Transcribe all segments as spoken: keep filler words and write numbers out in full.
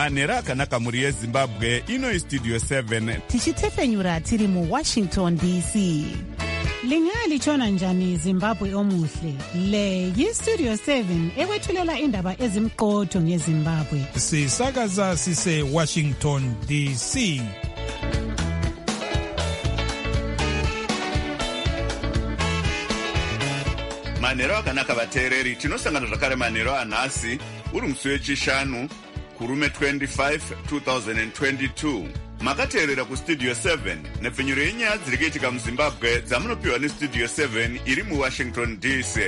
manhero akanaka mhuri yezimbabwe. Ino istudio seven tichitefenyura tiri muwashington D C. Lingalitshona njani Zimbabwe omuhle? Le yistudio seven ekwethulela indaba ezimqotho ngeZimbabwe. Sisakaza sise Washington D C. manhero akanaka vateereri, tinosangana zvakare manhero anhasi uri musi wechishanu kurume twenty-five two thousand twenty-two. Makateerera kustudio seven nepfenyuro yenyaya dziri kuitika muzimbabwe dzamunopiwa nestudio seven iri muwashington D C.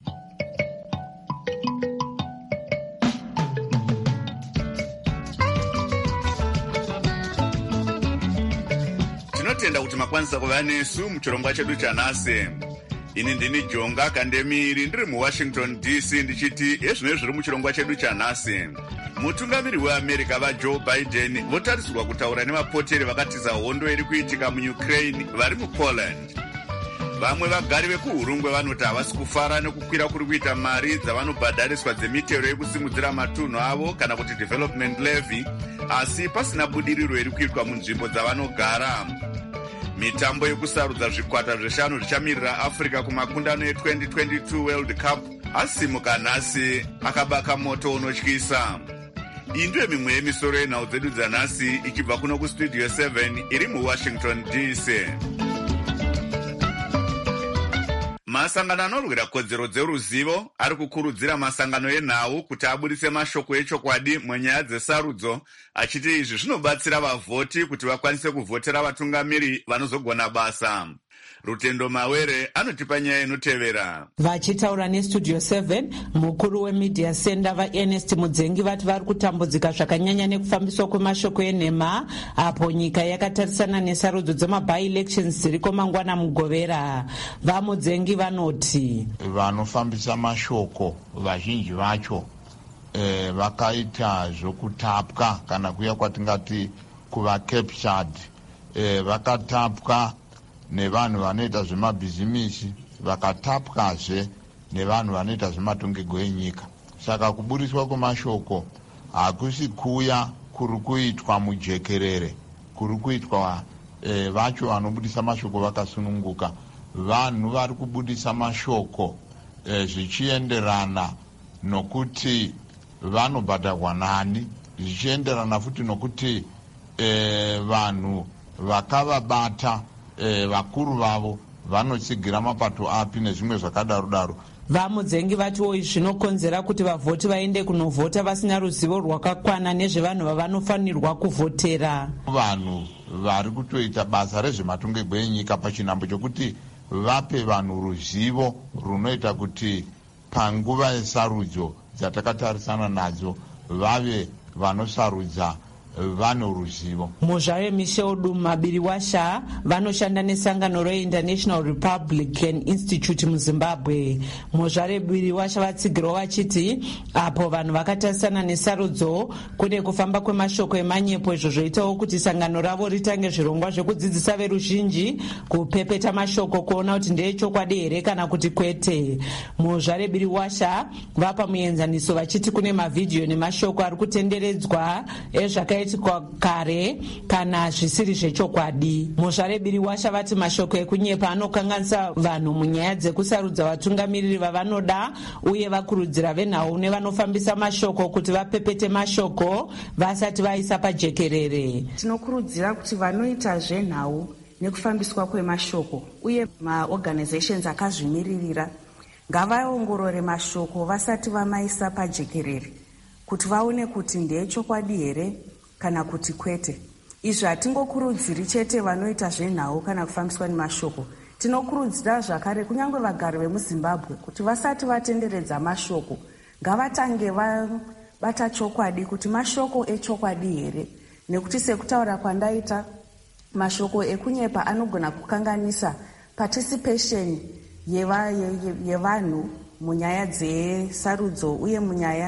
Tinotenda kuti makwanisa kuva nesu muchirongwa chedu chanhasi. Ini ndini Jonga Kandemiri ndiri muwashington D C ndichiti ezvino zviri muchirongwa chedu chanhasi. Mutungamiri weAmerica vaJoe Biden votarisirwa kutaura nevapoteri vakatiza hondo iri kuitika muUkraine vari muPoland. Vamwe vagari vekuhurungwe vanoti havasi kufara nekukwira kuri kuita mari dzavanobhadhariswa dzemitero yekusimudzira matunhu avo kana kuti development levy, asi pasina budiriro iri kuitwa munzvimbo dzavanogara. Mitambo yekusarudza zvikwata zveshanu zvichamirira Africa kumakundano e-twenty twenty-two World Cup asimuka nhasi akabaka moto unotyisa. Iyi ndiyo mimwe yemisoro yenhau dzedu dzanhasi ichibva kuno kustudio seven iri muwashington D C. Masangano anorwira kodzero dzeruzivo ari kukurudzira masangano enhau kuti abudise mashoko echokwadi munyaya dzesarudzo, achiti izvi zvinobatsira vavhoti kuti vakwanise kuvhotera vatungamiri vanozogona basa. Rutendo Mawere anotipa nyaya inotevera. Vachitaura nestudio seven, mukuru wemedia center vaErnest Mudzengi vati vari kutambudzika zvakanyanya nekufambiswa kwemashoko enhema apo nyika yakatarisana nesarudzo dzema-by-elections dziriko mangwana mugovera. VaMudzengi vanoti vanofambisa mashoko vazhinji vacho eh, vakaita zvokutapwa kana kuya kwatingati kuva captured, eh, vakatapwa nevanhu vanoita zvemabhizimisi, vakatapwazve nevanhu vanoita zvematongerwo enyika. Saka kuburiswa kwemashoko hakusi kuya kuri kuitwa mujekerere, kuri kuitwa e, vacho vanobudisa mashoko vakasununguka. Vanhu vari kubudisa mashoko e, zvichienderana nokuti vanobhadharwa nani, zvichienderana futi nokuti e, vanhu vakavabata E, vakuru vavo vanotsigira mapato api nezvimwe zvakadaro daro. VaMudzengi vatiwo izvi zvinokonzera kuti vavhoti vaende kunovhota vasina ruzivo rwakakwana nezvevanhu vavanofanirwa kuvhotera. Vanhu vari kutoita basa rezvematongerwo enyika pachinhambo chokuti vape vanhu ruzivo runoita kuti panguva yesarudzo dzatakatarisana nadzo vave vanosarudza vane ruzivo. Muzvare Michel Duma Biriwasha vanoshanda nesangano reInternational Republican Institute muZimbabwe. Muzvare Biriwasha vatsigirwa vachiti apo vanhu vakatarisana nesarudzo kune kufamba kwemashoko emanyepo, izvo zvoitawo kuti sangano ravo ritange zvirongwa zvekudzidzisa veruzhinji kupepeta mashoko kuona kuti ndeechokwadi here kana kuti kwete. Muzvare Biriwasha vapa muenzaniso vachiti kune mavhidhiyo nemashoko ari kutenderedzwa ezvakaita kare kana zvisiri zvechokwadi. Muzvare Biriwasha vati mashoko ekunyepa anokanganisa vanhu munyaya dzekusarudza vatungamiriri vavanoda, uye vakurudzira venhau nevanofambisa mashoko kuti vapepete mashoko vasati vaisa pajekerere. Tinokurudzira kuti vanoita zvenhau nekufambiswa kwemashoko uye maorganizations akazvimiririra ngavaongorore mashoko vasati vamaisa pajekerere kuti vaone kuti ndeechokwadi here kana kuti kwete. Izvi hatingokurudziri chete vanoita zvenhau kana kufambiswa nemashoko, tinokurudzira zvakare kunyange vagari vemuZimbabwe kuti vasati vatenderedza mashoko ngavatange vabata chokwadi kuti mashoko echokwadi here, nekuti sekutaura kwandaita mashoko ekunyepa anogona kukanganisa participation yevanhu munyaya dzesarudzo uye munyaya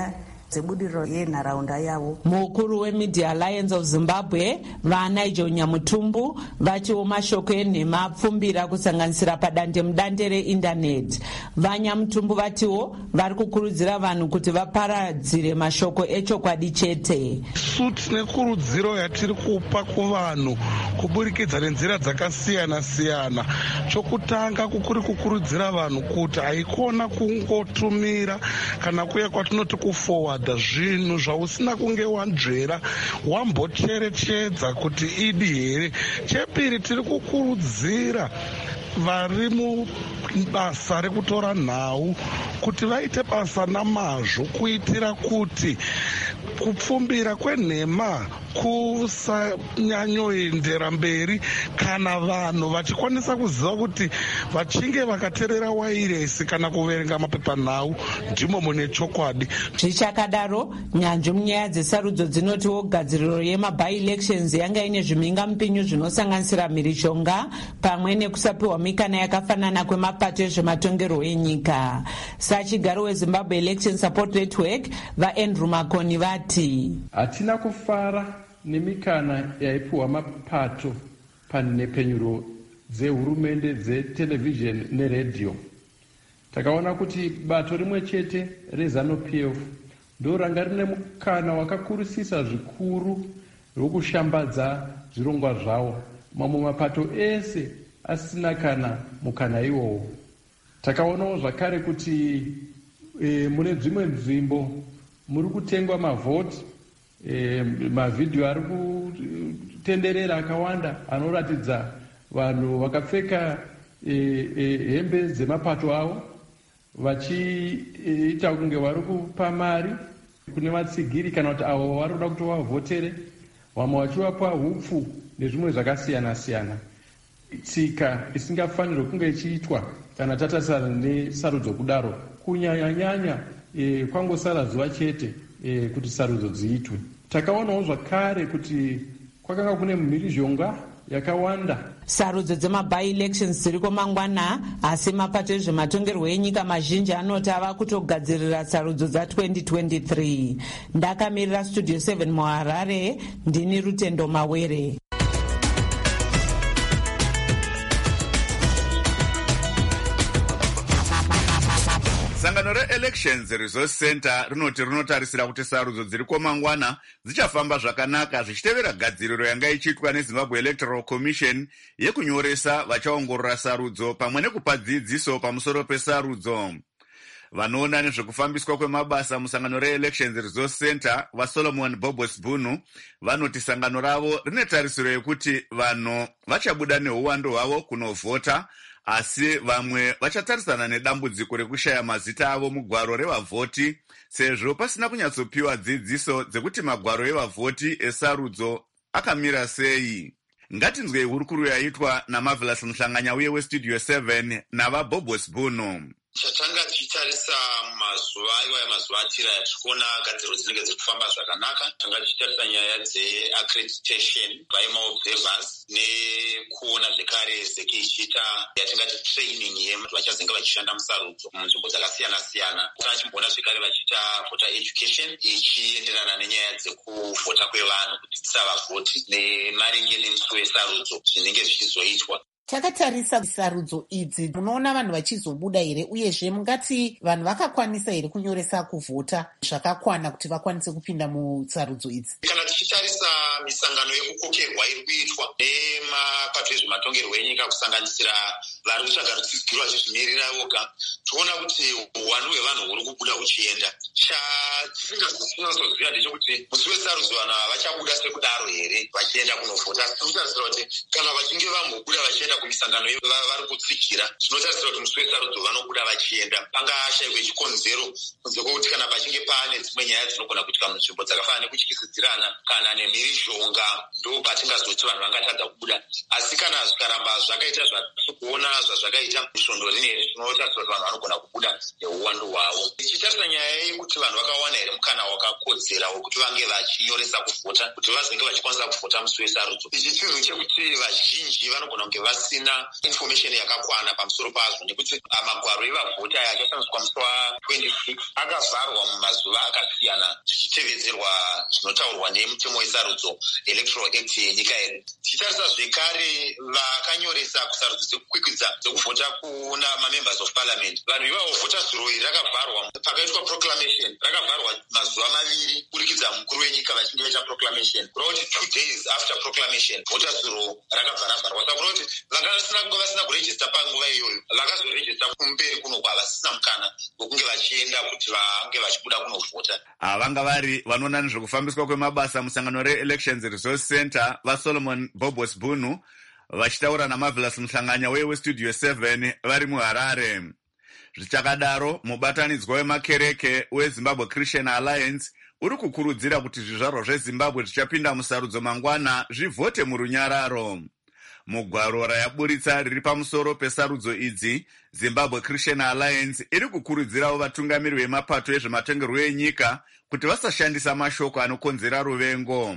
dzebudiriro yenharaunda yavo. Mukuru weMedia Alliance of Zimbabwe vaNigel Nyamutumbu vachiwo mashoko enhema apfumbira kusanganisira padande mudande reindaneti. VaNyamutumbu vatiwo vari kukurudzira vanhu kuti vaparadzire mashoko echokwadi chete. Su tine kurudziro yatiri kupa kuvanhu kuburikidza nenzira dzakasiyana siyana. Chokutanga kukuri kukurudzira vanhu kuti haikona kungotumira kana kuya kwatinoti kuforwarda zvinhu zvausina kunge wanzvera wambocherechedza kuti idi here. Chepiri tiri kukurudzira vari mubasa rekutora nhau kuti vaite basa namazvo kuitira kuti kupfumbira kwenhema kusanyanyoendera mberi kana vanhu vachikwanisa kuziva kuti vachinge vakateerera wairesi kana kuverenga mapepanhau ndimo mune chokwadi. Zvichakadaro, nyanzvi munyaya dzesarudzo dzinotiwo gadziriro yemabi-elections yanga ine zvimhinga mupinyu zvinosanganisira mhirishonga pamwe nekusapiwa mikana yakafanana kwemapato ezvematongerwo enyika. Sachigaro weZimbabwe Election Support Network vaAndrew Makoni vati hatina kufara nemikana yaipiwa mapato panhepenyuro dzehurumende dzetelevision neredhiyo. Takaona kuti bato rimwe chete reZanu-P F ndo ranga rine mukana wakakurusisa zvikuru wokushambadza zvirongwa zvawo, mamwe mapato ese asina kana mukana iwowo. Takaonawo zvakare kuti e, mune dzimwe nzvimbo muri kutengwa mavhoti, e, mavhidhiyo ari kutenderera akawanda anoratidza vanhu vakapfeka e, e, hembe dzemapato avo vachiita e, kunge vari kupa mari kune vatsigiri kana kuti avo vari kuda kuti vavhotere, vamwe vachivapa hupfu nezvimwe zvakasiyana siyana. Tsika isingafanirwi kunge ichiitwa kana tatarisana nesarudzo kudaro, kunyanya-nyanya e, kwangosara zuva chete e, kuti sarudzo dziitwe. Takaonawo zvakare kuti kwakanga kune mhirizhonga yakawanda. Sarudzo dzemabi-elections dziriko mangwana, asi mapato ezvematongerwo enyika mazhinji anoti ava kutogadzirira sarudzo dza-twenty twenty-three. Ndakamirira Studio seven muHarare, ndini Rutendo Mawere. Sangano re-Elections Resource Center rinoti rinotarisira kuti sarudzo dziriko mangwana dzichafamba zvakanaka zvichitevera gadziriro yanga ichiitwa neZimbabwe Electoral Commission yekunyoresa vachaongorora sarudzo pamwe nekupa dzidziso pamusoro pesarudzo. Vanoona nezvekufambiswa kwemabasa musangano re-Elections Resource Center vaSolomon Bobos Bunu vanoti sangano ravo rine tarisiro yekuti vanhu vachabuda neuwando hwavo kunovhota, asi vamwe vachatarisana nedambudziko rekushaya mazita avo mugwaro revavhoti sezvo pasina kunyatsopiwa dzidziso dzekuti magwaro evavhoti esarudzo akamira sei. Ngatinzwei hurukuru yaitwa naMarvelous Muhlanganya uye weStudio seven navaBobos Bunu. Chatanga tichitarisa mazuva iwaya mazuva atira yatikuona gadziriro dzinenge dziri kufamba zvakanaka. Tanga tichitarisa nyaya dzeaccreditation by maobservers nekuona zvekare zeki ichiita yatingati training yevanhu vachazenge vachishanda musarudzo munzvimbo dzakasiyana siyana. Tachimboona zvekare vachiita voter education ichienderana nenyaya dzekuvhota kwevanhu kuti tisavavhoti nemaringe nemusi wesarudzo zvinenge zvichizoitwa. Takatarisa sarudzo idzi, munoona vanhu vachizobuda here, uyezve mungati vanhu vakakwanisa here kunyoresa kuvhota zvakakwana kuti vakwanise kupinda musarudzo idzi? Kana tichitarisa misangano yekukokerwa iri kuitwa nemapato ezvematongerwo enyika kusanganisira vari kutsvaga rutsigiro vachizvimirira voga, toona kuti uwandu hwevanhu huri kubuda huchienda. Chatisingazosinyatsoziva ndechekuti musi wesarudzo vanhu ava vachabuda sekudaro here vachienda kunovhota. Tinotarisira kuti kana vachinge vambobuda vachienda kumisangano vari kutsigira, zvinotarisira kuti musi wesarudzo vanobuda vachienda. Pangashayikwe chikonzero kunze kwokuti kana pachinge paane dzimwe nyaya dzinogona kuitika munzvimbo dzakafanana nekutyisidzirana kana nemhirizhonga, ndo patingazoti vanhu vangatadza kubuda. Asi kana zvikaramba zvakaita zvatiri kuona zvazvakaita svondo rineri zvinotaridza kuti vanhu vanogona kubuda neuwandu hwavo. Tichitarisa nyaya yekuti vanhu vakawana here mukana wakakodzera wekuti vange vachinyoresa kuvhota kuti vazenge vachikwanisa kuvhota musi wesarudzo. Ichi chinhu chekuti vazhinji vanogona kunge vasina information yakakwana pamusoro pazvo, nekuti magwaro evavhota akashandiswa musi wa26 akavharwa mumazuva akasiyana zvichitevedzerwa zvinotaurwa nemutemo wesarudzo electoral act yenyika yedu. Tichitarisa zvekare vakanyoresa kusarudzo dzekukwikwidza dzekuvhota kuna mamembers of parliament, vanhu ivavo vhota zuro iri rakavharwa pakaitwa proclamation, rakavharwa mazuva maviri kurikidza mukuru wenyika vachinge vaita proclamation, kureva kuti two days after proclamation vhota zuro rakavhara-vharwa. Saka kureva kuti vanga vasina kunge vasina kurejista panguva iyoyo vakazorejista kumberi kuno kwavasina mukana wekunge vachienda kuti vange vachibuda kunovhota. Vanga vari vanoona nezvekufambiswa kwemabasa musangano re-Elections Resource Center vaSolomon Bobos Bunu vachitaura naMarvelous Muhlanganya weWestudio seven vari muHarare. Zvichakadaro, mubatanidzwa wemakereke weZimbabwe Christian Alliance uri kukurudzira kuti zvizvarwa zveZimbabwe zvichapinda musarudzo mangwana zvivhote murunyararo. Mugwaro rayaburitsa riri pamusoro pesarudzo idzi, Zimbabwe Christian Alliance iri kukurudzirawo vatungamiri vemapato ezvematongerwo enyika kuti vasashandisa mashoko anokonzera ruvengo.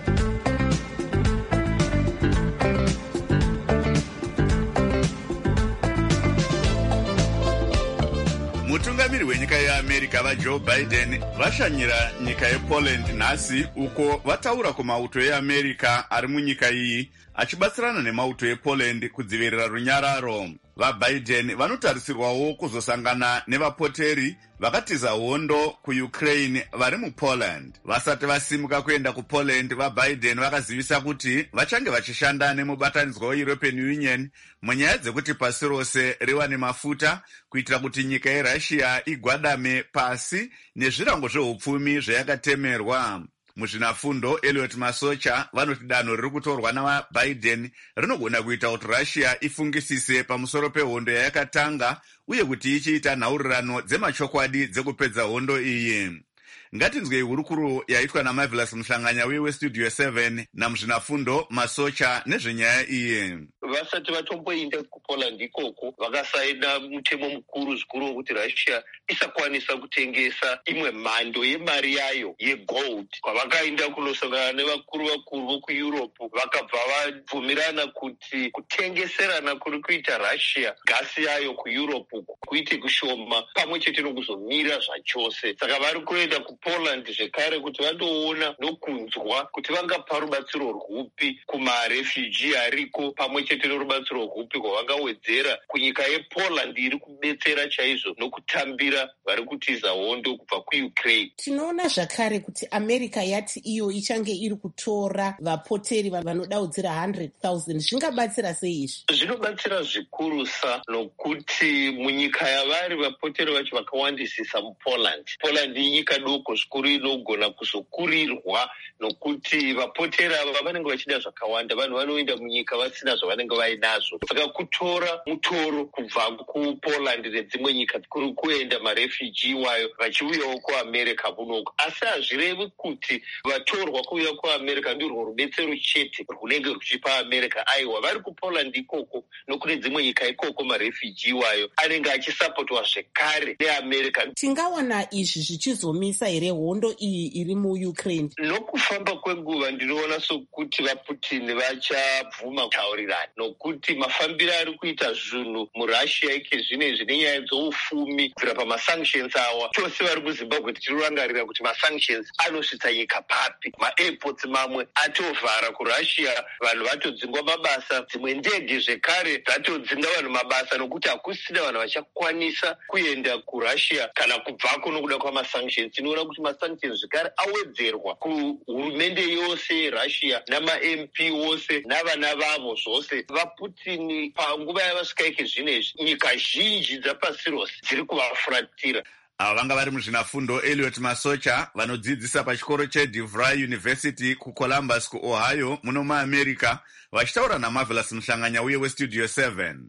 Mutungamiri wenyika yeAmerica vaJoe Biden vashanyira nyika yePoland nhasi, uko vataura kumauto eAmerica ari munyika iyi achibatsirana nemauto ePoland kudzivirira runyararo. VaBiden vanotarisirwawo kuzosangana nevapoteri vakatiza hondo kuUkraine vari muPoland. Vasati vasimuka kuenda kuPoland, vaBiden vakazivisa kuti vachange vachishanda nemubatanidzwa weEuropean Union munyaya dzekuti pasi rose riwane mafuta kuitira kuti nyika yeRussia igwadame pasi nezvirango zveupfumi zvayakatemerwa. Muzvinafundo Elliot Masocha vanoti danho riri kutorwa navaBiden rinogona kuita kuti Russia ifungisise pamusoro pehondo yayakatanga uye kuti ichiita nhaurirano dzemachokwadi dzekupedza hondo iyi. Ngatinzwei hurukuro yaitwa naMarvelous Muhlanganya weWestudio seven namuzvinafundo Masocha nezvenyaya iyi. Vasati vatomboenda kuPoland ikoko vakasaina mutemo mukuru zvikuru wekuti Russia isakwanisa kutengesa imwe mhando yemari yayo yegold. Kwavakaenda kunosangana nevakuru vakuru vokuEurope vakabva vabvumirana kuti kutengeserana kuri kuita Russia gasi yayo kuEurope kuite kushoma pamwe chete nokuzomira zvachose. Saka vari kuenda kuPoland zvekare kuti vandoona nokunzwa kuti vangapa rubatsiro rwupi kumarefugee ariko pamwe chete norubatsiro rwupi kwavangawedzera kunyika yePoland iri kubetsera chaizvo nokutambira vari kutiza hondo kubva kuUkraine. Tinoona zvakare kuti America yati iyo ichange iri kutora vapoteri vanodaudzira one hundred thousand. Zvingabatsira sei izvi? Zvinobatsira zvikurusa nokuti munyika yavari vapoteri vacho vakawandisisa muPoland. Poland inyika doko zvikuru inogona kuzokurirwa nokuti vapoteri ava vanenge vachida zvakawanda. Vanhu vanoenda munyika vasina zvavanenge vainazvo. Saka kutora mutoro kubva kuPoland nedzimwe nyika kuri kuenda marefugee wayo vachiuyawo kuAmerica kunoko. Asi hazvirevi kuti vatorwa kuuya kuAmerica ndirwo rubetsero chete runenge ruchipa America. Aiwa, vari kuPoland ikoko nokune dzimwe nyika ikoko marefugee wayo anenge achisapotwa zvekare neAmerica. Tingawana izvi zvichizomisa here hondo iyi iri muUkraine? Nokufamba kwenguva ndinoona sokuti vaPutin vachabvuma kutaurirana, nokuti mafambiro ari kuita zvinhu muRussia ike zvinezvi nenyaya dzoufumi kubvira pamasanctions awa. Chose vari kuZimbabwe tichirangarira kuti masanctions anosvitsa nyika papi. Maairports mamwe atovhara kuRussia, vanhu vatodzingwa mabasa, dzimwe ndege zvekare dzatodzinga vanhu mabasa nokuti hakusina vanhu vachakwanisa kuenda kuRussia kana kubvako nokuda kwamasanctions. Tinoona kuti masanctions zvekare awedzerwa kuhurumende yose yeRussia nama-M P wose navana vavo zvose. VaPutin panguva yavasvika ike zvinezvi nyika zhinji dzapasi rose dziri kuvafuratira. Ava vanga vari muzvinafundo Elliot Masocha vanodzidzisa pachikoro cheDeVry University kuColumbus kuOhio muno muAmerica vachitaura naMarvelous Muhlanganya weWestudio seven.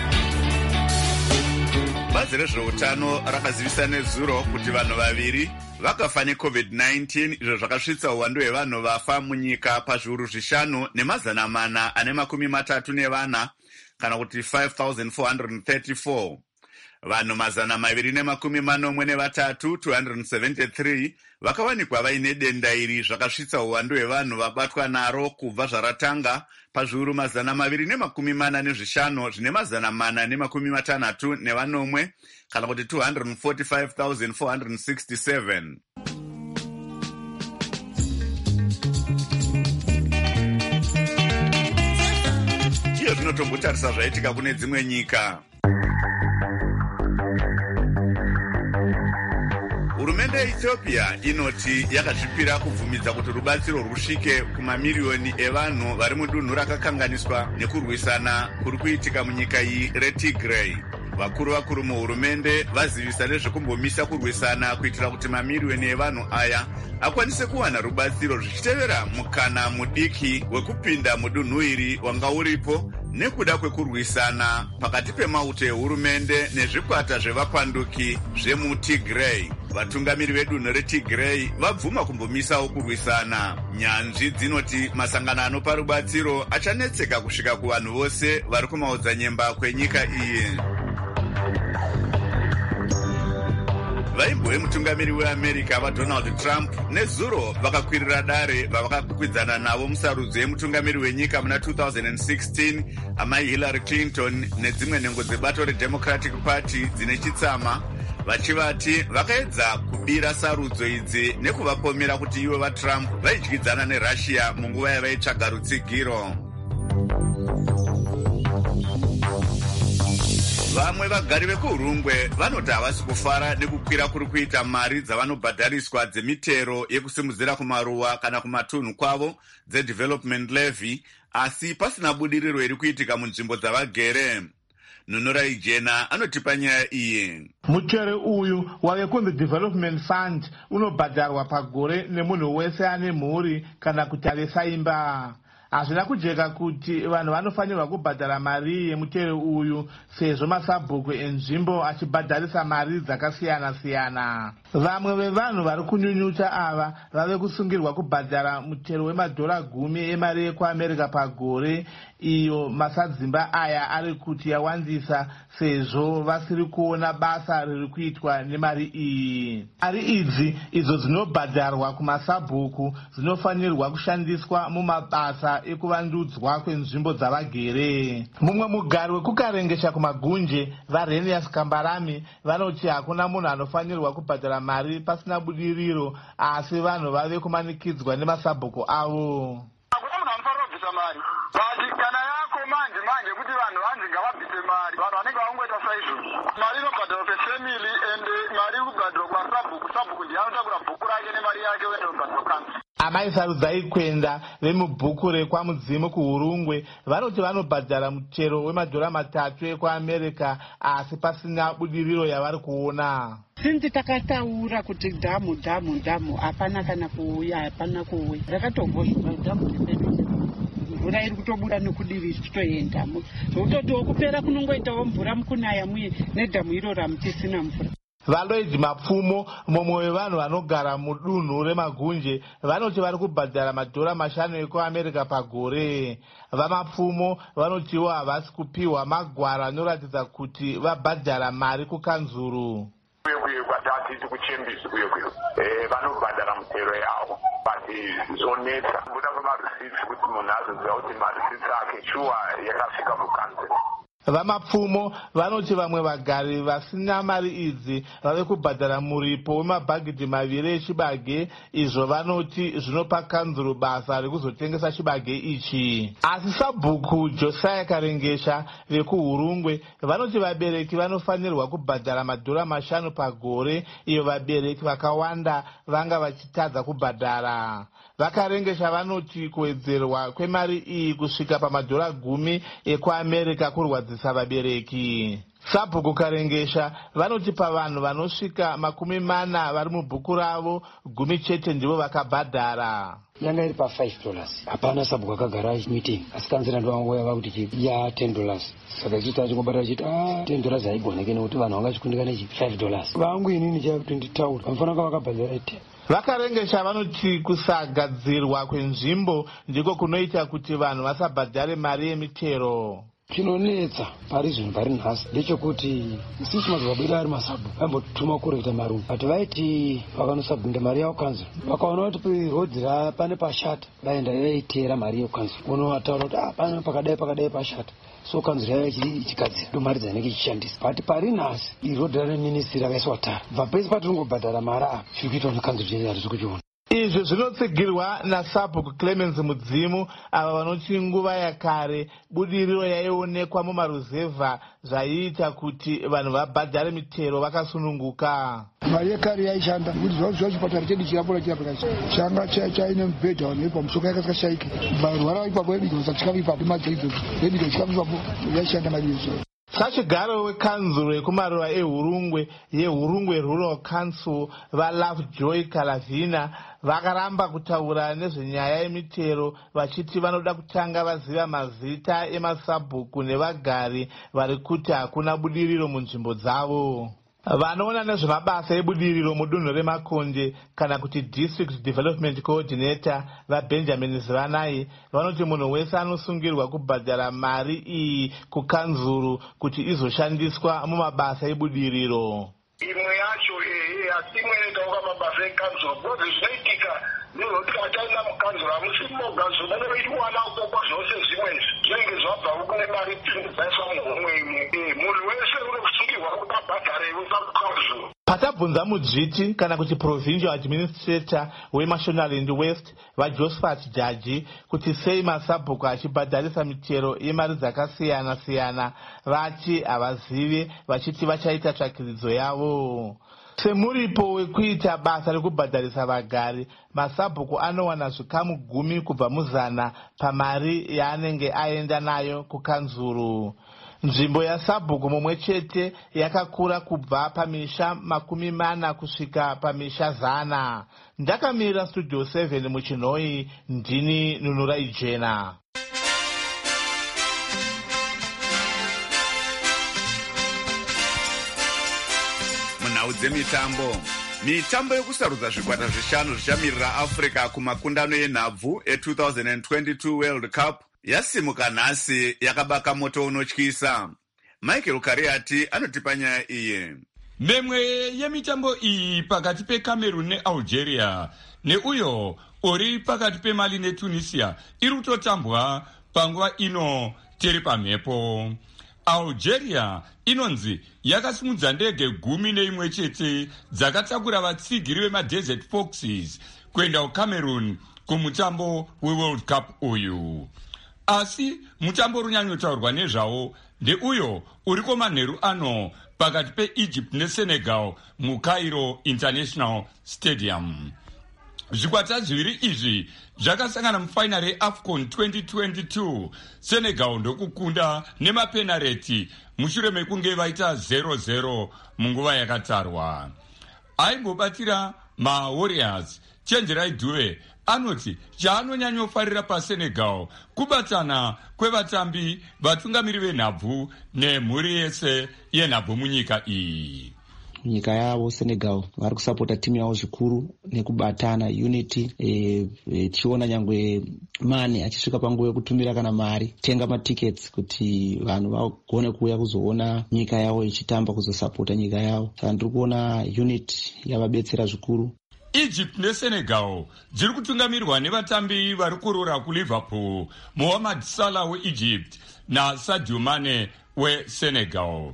Bazi rezveutano rakazivisa nezuro kuti vanhu vaviri vakafa necovid nineteen, izvo zvakasvitsa uwandu hwevanhu vafa munyika pazviuru zvishanu nemazana mana ane makumi matatu nevana, kana kuti five thousand four hundred thirty-four. Vanhu mazana maviri nemakumi manomwe nevatatu two hundred seventy-three vakawanikwa vaine denda iri, zvakasvitsa uwandu hwevanhu vabatwa naro kubva zvaratanga pazviuru mazana maviri nemakumi mana nezvishanu zvine mazana mana nemakumi matanhatu nevanomwe, kana kuti two hundred forty-five thousand four hundred sixty-seven. Iyo zvinotombotarisa zvaitika kune dzimwe nyika. Hurumende yeEthiopia inoti yakazvipira kubvumidza kuti rubatsiro rusvike kumamiriyoni evanhu vari mudunhu rakakanganiswa nekurwisana kuri kuitika munyika iyi reTigray. Vakuru vakuru muhurumende vazivisa nezvekumbomisa kurwisana kuitira kuti mamiriyoni evanhu aya akwanise kuwana rubatsiro, zvichitevera mukana mudiki wekupinda mudunhu iri wanga uripo nekuda kwekurwisana pakati pemauto ehurumende nezvikwata zvevapanduki zvemuTigray. Vatungamiri vedunhu reTigray vabvuma kumbomisawo kurwisana. Nyanzvi dzinoti masangano anopa rubatsiro achanetseka kusvika kuvanhu vose vari kumaodzanyemba kwenyika iyi. Vaimbo vemutungamiri weAmerica vaDonald Trump nezuro vakakwirira dare vavakakwikwidzana navo musarudzo yemutungamiri wenyika muna two thousand sixteen, amai Hillary Clinton nedzimwe nhengo dzebato reDemocratic Party dzine chitsama, vachivati vakaedza kubira sarudzo idzi nekuvapomera kuti ivo vaTrump vaidyidzana neRussia munguva yavaitsvaga rutsigiro. Vamwe vagari vekuhurungwe vanoti havasi kufara nekukwira kuri kuita mari dzavanobhadhariswa dzemitero yekusimudzira kumaruwa kana kumatunhu kwavo dzedevelopment levy, asi pasina budiriro iri kuitika munzvimbo dzavagere. Nunurai Jena anotipa nyaya iyi. Muchere uyu wave kunzi development fund unobhadharwa pagore nemunhu wese ane mhuri kana kuti avesa imba. Hazvina kujeka kuti vanhu vanofanirwa kubhadhara mari yemuchere uyu sezvo masabhuku enzvimbo achibhadharisa mari dzakasiyana siyana. Vamwe vevanhu vari kunyunyuta ava vave kusungirwa kubhadhara muchero wemadhora gumi emari yekuAmerica pagore, iyo masadzimba aya ari kuti yawandisa sezvo vasiri kuona basa riri kuitwa nemari iyi. Mari idzi idzo dzinobhadharwa kumasabhuku dzinofanirwa kushandiswa mumabasa ekuvandudzwa kwenzvimbo dzavagere. Mumwe mugari wekukarengesha kumagunje vaRenius Kambarami vanoti hakuna munhu anofanirwa kubhadhara mari pasina budiriro, asi vanhu vave kumanikidzwa nemasabhuku avo. Hakuna munhu anofanira kubvisa mari. Basi kana yako manje manje kuti vanhu vanzi ngavabvise mari, vanhu vanenge vakungoita saizvozvo. Mari inobhadharwa pefamily and mari irikubhadharwa kumasabhuku. Sabhuku ndiye anotakura bhuku rake nemari yake uende kubhadharwa kanzi. Amai Sarudzai Kwenda vemubhuku rekwamudzimu kuhurungwe vanoti vanobhadhara muchero wemadhora matatu ekuAmerica asi pasina budiriro yavari kuona. Sinzi takataura kuti dhamu dhamu dhamu hapana kana kuuya hapana kuuya. Rakatogozva dhamu repedu. Mvura iri kutobuda nekudivi ichitoenda. Zvototiwo kupera kunongoitawo mvura mukunaya muye nedhamu irora mutisina mvura. Valoid Mapfumo, mumwe wevanhu vanogara mudunhu remagunje, vanoti vari kubhadhara madhora mashanu ekuAmerica pagore. VaMapfumo vanotiwo havasi kupiwa magwaro anoratidza kuti vabhadhara mari kukanzuru. Uye uye kwatati kuchembisi uye uye eh vanobhadhara mutero yavo bati zonetsa kuda kwemarisiti kuti munhu azoziva kuti marisiti ake shuwa yakasvika kukanzuru. VaMapfumo vanoti vamwe vagari vasina mari idzi vave kubhadhara muripo wemabhagidhi maviri echibage, izvo vanoti zvinopa kanzuru basa rekuzotengesa chibage ichi. Asi sabhuku Josiah Karengesha vekuhurungwe vanoti vabereki vanofanirwa kubhadhara madhora mashanu pagore, iyo vabereki vakawanda vanga vachitadza kubhadhara. Vakarengesha vanoti kuwedzerwa kwemari iyi kusvika pamadhora gumi ekuAmerica kurwadza kunyadzisa vabereki. Sabhuku Karengesha vanoti pavanhu vanosvika makumi mana vari mubhuku ravo, gumi chete ndivo vakabhadhara. Yanga iri pa five dollars. Hapana sabhuku akagara meeting. Asi kanzira ndo wangu yava kuti ya ten dollars. Saka chiti achingobata chiti ah ten dollars haigoneke nekuti vanhu vangachikundika nechi five dollars. Vangu inini chakutotaura. Vanofana kuva vakabhadhara ten. Vakarengesha vanoti kusagadzirwa kwenzvimbo ndiko kunoita kuti vanhu vasabhadhare mari yemitero. Chinonetsa pari zvinhu pari nhasi ndechekuti isisi madzibaba ari masabhu vambotuma kureketa marume but vaiti vakanosabhunga mari yavo kanzuro vakaona kuti rodzi pane pashata vaenda vaitera mari yekanzuro unovataura kuti ah pane pakadai pakadai pashata so kanzuro yava ichigadzira ndo mari dzanenge ichishandisa but pari nhasi irodhi raneministry rakaiswa tara bva pese patiringobhadhara mari apa zviri kuitwa nekanzuro chete hatisi kuchiona. Izvi zvinotsigirwa naSabhuku Clemens Mudzimu, ava vanoti nguva yakare budiriro yaionekwa mumaruzevha zvaiita kuti vanhu vabhadhare mitero vakasununguka. Mari yekare yaishanda kuti zvavo zvavo chipatara chedu chirapora chirapora changa chaine mubhedha vanhu ipamusoro yakasashayika varwara ipapo edigosa chikamu ipapo majedzo edigo chikamu ipapo yaishanda mari yezvo. Sachigaro wekanzuro yekumaruva ehurungwe yehurungwe Rural Council vaLovejoy Kalavina vakaramba kutaura nezvenyaya yemitero vachiti vanoda kutanga vaziva mazita emasabhuku nevagari vari kuti hakuna budiriro munzvimbo dzavo. Vanoona nezvemabasa ebudiriro mudunhu reMakonde kana kuti District Development Coordinator vaBenjamin Zivanai vanoti munhu wese anosungirwa kubhadhara mari iyi kukanzuru kuti izoshandiswa mumabasa ebudiriro. Imwe yacho ehe asi imwe inoitwa mabasa ekanzuro kuti zvinoitika nekuti ataina mukanzuro hamusimogazo munoitwana ukoko zvose zvimwezvi zvinenge zvabva kune mari dzaiswa muhomwe imwe munhu wese unosungirwa kuti abhadharewo pakanzuro. Patabvunza mudzviti kana kuti Provincial Administrator weMashonaland West vaJosephat Jaji kuti sei masabhuku achibhadharisa mitero yemari dzakasiyana siyana, vati havazivi vachiti vachaita tsvakiridzo yavo. Semuripo wekuita basa rekubhadharisa vagari, masabhuku anowana zvikamu gumi kubva muzana pamari yaanenge aenda nayo kukanzuru. Nzvimbo yasabhuku mumwe chete yakakura kubva pamisha makumi mana kusvika pamisha zana. Ndakamira Studio seven muchinhoi, ndini Nunurai Jena. Munhau dzemitambo. Mitambo yekusarudza zvikwata zvishanu zvichamirira Africa kumakundano yenhabvu e-twenty twenty-two World Cup yasimuka nhasi yakabaka moto unotyisa. Michael Kariati anotipa nyaya iyi. Memwe yemitambo iyi pakati peCameroon neAlgeria neuyo uri pakati peMali neTunisia iri kutotambwa panguva ino tiri pamhepo. Algeria inonzi yakasimudza ndege gumi neimwe chete dzakatakura vatsigiri vemadesert foxes kuenda kuCameroon kumutambo weWorld Cup uyu. Asi mutambo runyanyotaurwa nezvawo ndeuyo uriko manheru ano pakati peEgypt neSenegal muCairo International Stadium. Zvikwata zviviri izvi zvakasangana mufainari yeAFCON twenty twenty-two. Senegal ndokukunda nemapenareti mushure mekunge vaita zero zero munguva yakatarwa. Aimbobatira maWarriors Chenjerai Dube anoti chaanonyanyofarira paSenegal kubatana kwevatambi vatungamiri venhabvu nemhuri yese yenhabvu munyika iyi. Nyika yavo Senegal vari kusapota timu yavo zvikuru nekubatana unity e, e, tichiona nyangwe mani achisvika panguva yekutumira kana mari tenga matickets kuti vanhu vagone kuuya kuzoona nyika yavo ichitamba kuzosapota nyika yavo. Saka ndiri kuona unity yavabetsera zvikuru. Egypt neSenegal dziri kutungamirwa nevatambi vari kurora kuLiverpool, Mohamed Salah weEgypt naSadio Mane weSenegal.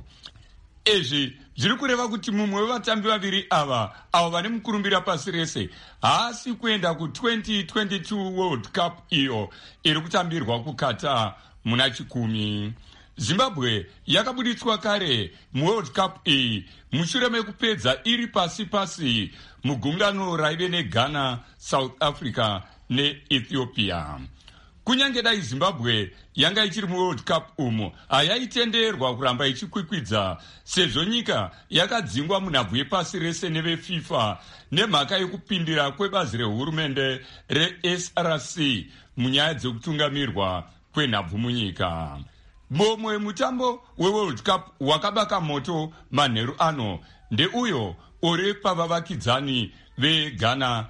Izvi zviri kureva kuti mumwe wevatambi vaviri ava avo vane mukurumbira pasi rese haasi kuenda ku-twenty twenty-two World Cup iyo iri kutambirwa kuQatar muna chikumi. Zimbabwe yakabuditswa kare muWorld Cup iyi mushure mekupedza iri pasi pasi mugungano raive neGhana, South Africa neEthiopia. kunyange dai Zimbabwe yanga ichiri muworld cup umo hayaitenderwa kuramba ichikwikwidza sezvo nyika yakadzingwa munhabvu yepasi rese nevefifa nemhaka yekupindira kwebazi rehurumende reS R C munyaya dzekutungamirwa kwenhabvu munyika. Momwe mutambo weworld cup wakabaka moto manheru ano ndeuyo uri pavavakidzani veGhana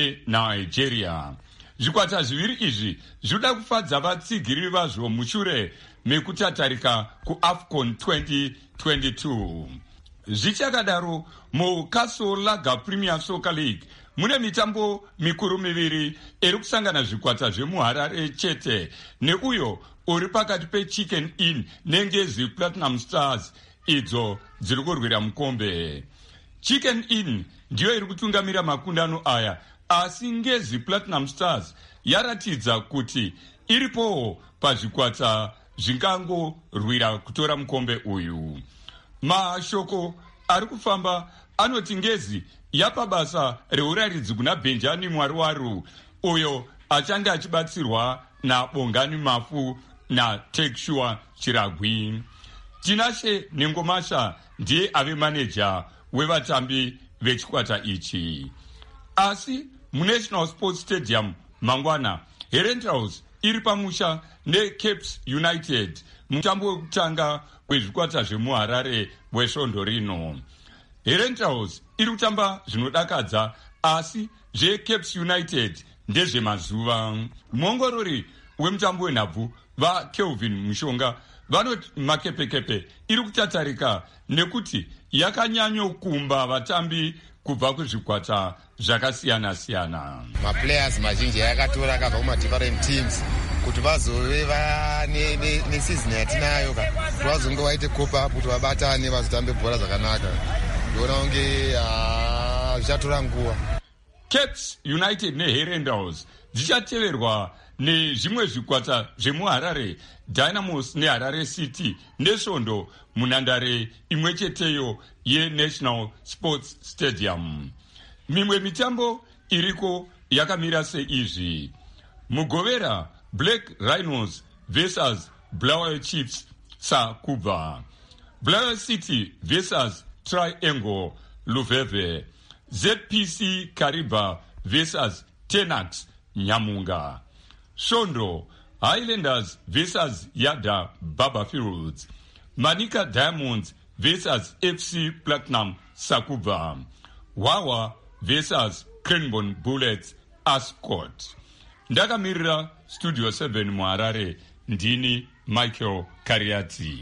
neNigeria. Zvikwata zviviri izvi zvinoda kufadza vatsigiri vazvo mushure mekutatarika kuAFCON twenty twenty-two. Zvichakadaro, muCastle Lager Premier Soccer League mune mitambo mikuru miviri iri kusangana zvikwata zvemuHarare chete neuyo uri pakati peChicken Inn neNgezi Platinum Stars idzo dziri kurwira mukombe. Chicken Inn ndiyo iri kutungamira makundano aya, asi Ngezi Platinum Stars yaratidza kuti iripowo pazvikwata zvingangorwira kutora mukombe uyu. Mashoko ari kufamba anoti Ngezi yapa basa reuraridzi kuna Benjani Mwariwaru uyo achange achibatsirwa naBongani Mafu naTekshua Chiragwi. Tinashe Nengomasha ndiye ave maneja wevatambi vechikwata ichi. Asi muNational Sports Stadium mangwana Herentals iri pamusha neCapes United mutambo wekutanga wezvikwata zvemuHarare wesvondo rino. Herentals iri kutamba zvinodakadza asi zveCapes United ndezvemazuva. Muongorori wemutambo wenhabvu vaKelvin Mushonga vanoti makepekepe iri kutatarika nekuti yakanyanyokumba vatambi kubva kuzvikwata zvakasiyana siyana. Maplayers mazhinji yakatora akabva kuma different teams kuti vazove neseason yatinayo ka kuti vazonge vaite cope up kuti vabatane vazotambe bhora zvakanaka. Ndona unge zvichatora nguva. Capes United neHerentals dzichateverwa nezvimwe zvikwata zvemuHarare Dynamos neHarare City nesvondo munhandare imwe cheteyo yeNational Sports Stadium. Mimwe mitambo iriko yakamira seizvi: mugovera Black Rhinos versus Bulawayo Chiefs Sakubva, Bulawayo City versus Triangle Luveve, Z P C Kariba versus Tenax Nyamunga, Shondo Highlanders versus Yada Babafields, Manika Diamonds versus F C Platinum Sakubva, Wawa versus Cranbourne Bullets Ascot. Ndakamirira Studio seven muHarare, ndini Michael Kariati.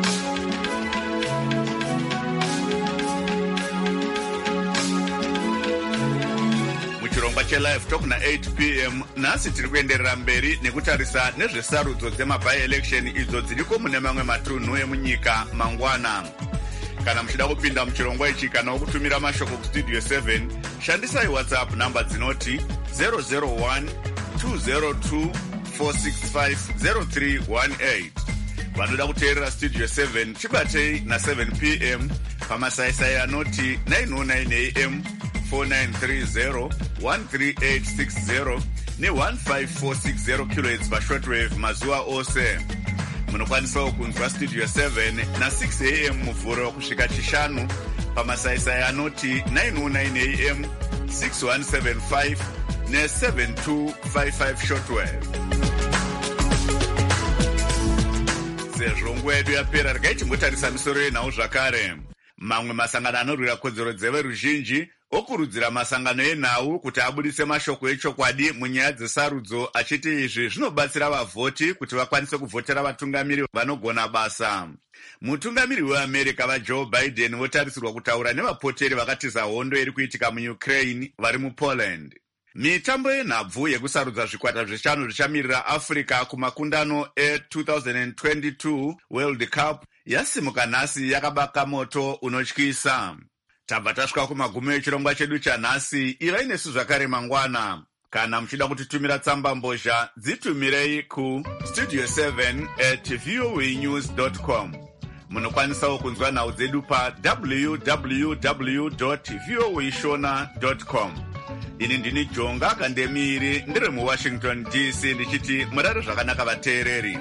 Muchirongwa cheLive Talk na eight p m nasi tiri kuenderera mberi nekutarisa nezvesarudzo dzemaby-election idzo dziriko mune mamwe matunhu emunyika mangwana. Kana muchida kupinda muchirongwa ichi kana wokutumira mashoko kustudio seven, shandisai WhatsApp namba dzinoti zero zero one two zero two four six five zero three one eight. Vanoda kuteerera Studio seven chibatei na seven p m pamasaisai anoti nine oh nine a m four nine three zero one three eight six zero ne one five four six zero kilohertz pashortwave mazuva ose. Munokwanisawo kunzwa Studio seven na six a m muvhuro kusvika chishanu pamasaisai anoti nine oh nine a m six one seven five ne seven two five five shortwave. Sezvo nguva yedu yapera, regai timbotarisa misoro yenhau zvakare. Mamwe masangano anorwira kodzero dzeveruzhinji okurudzira masangano enhau kuti abudise mashoko echokwadi munyaya dzesarudzo, achiti izvi zvinobatsira vavhoti kuti vakwanise kuvhotera vatungamiri vanogona basa. Mutungamiri weAmerica vaJoe Biden votarisirwa kutaura nevapoteri vakatiza hondo iri kuitika muUkraine vari muPoland. Mitambo yenhabvu yekusarudza zvikwata zvishanu zvichamirira Africa kumakundano e-twenty twenty-two World Cup yasimuka nhasi yakabaka moto unotyisa. Tabva tasvika kumagumo echirongwa chedu chanhasi. Ivai nesu zvakare mangwana. Kana muchida kutitumira tsamba mbozha, dzitumirei ku studio seven at voanews dot com. Munokwanisawo kunzwa nhau dzedu pa w w w dot voashona dot com. ini ndini Jonga Kandemiri ndiri muWashington D C ndichiti murare zvakanaka vateereri.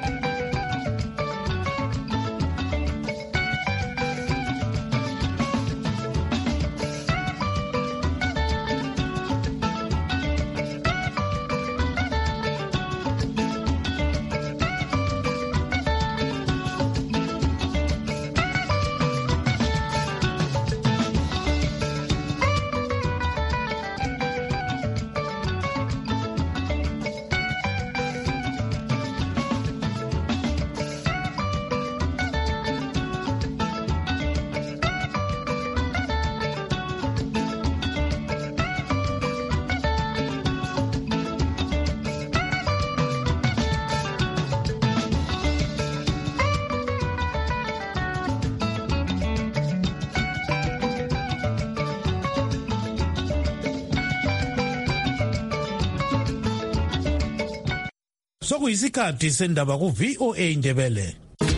Sokuyisikhathi sendaba ku V O A Ndebele.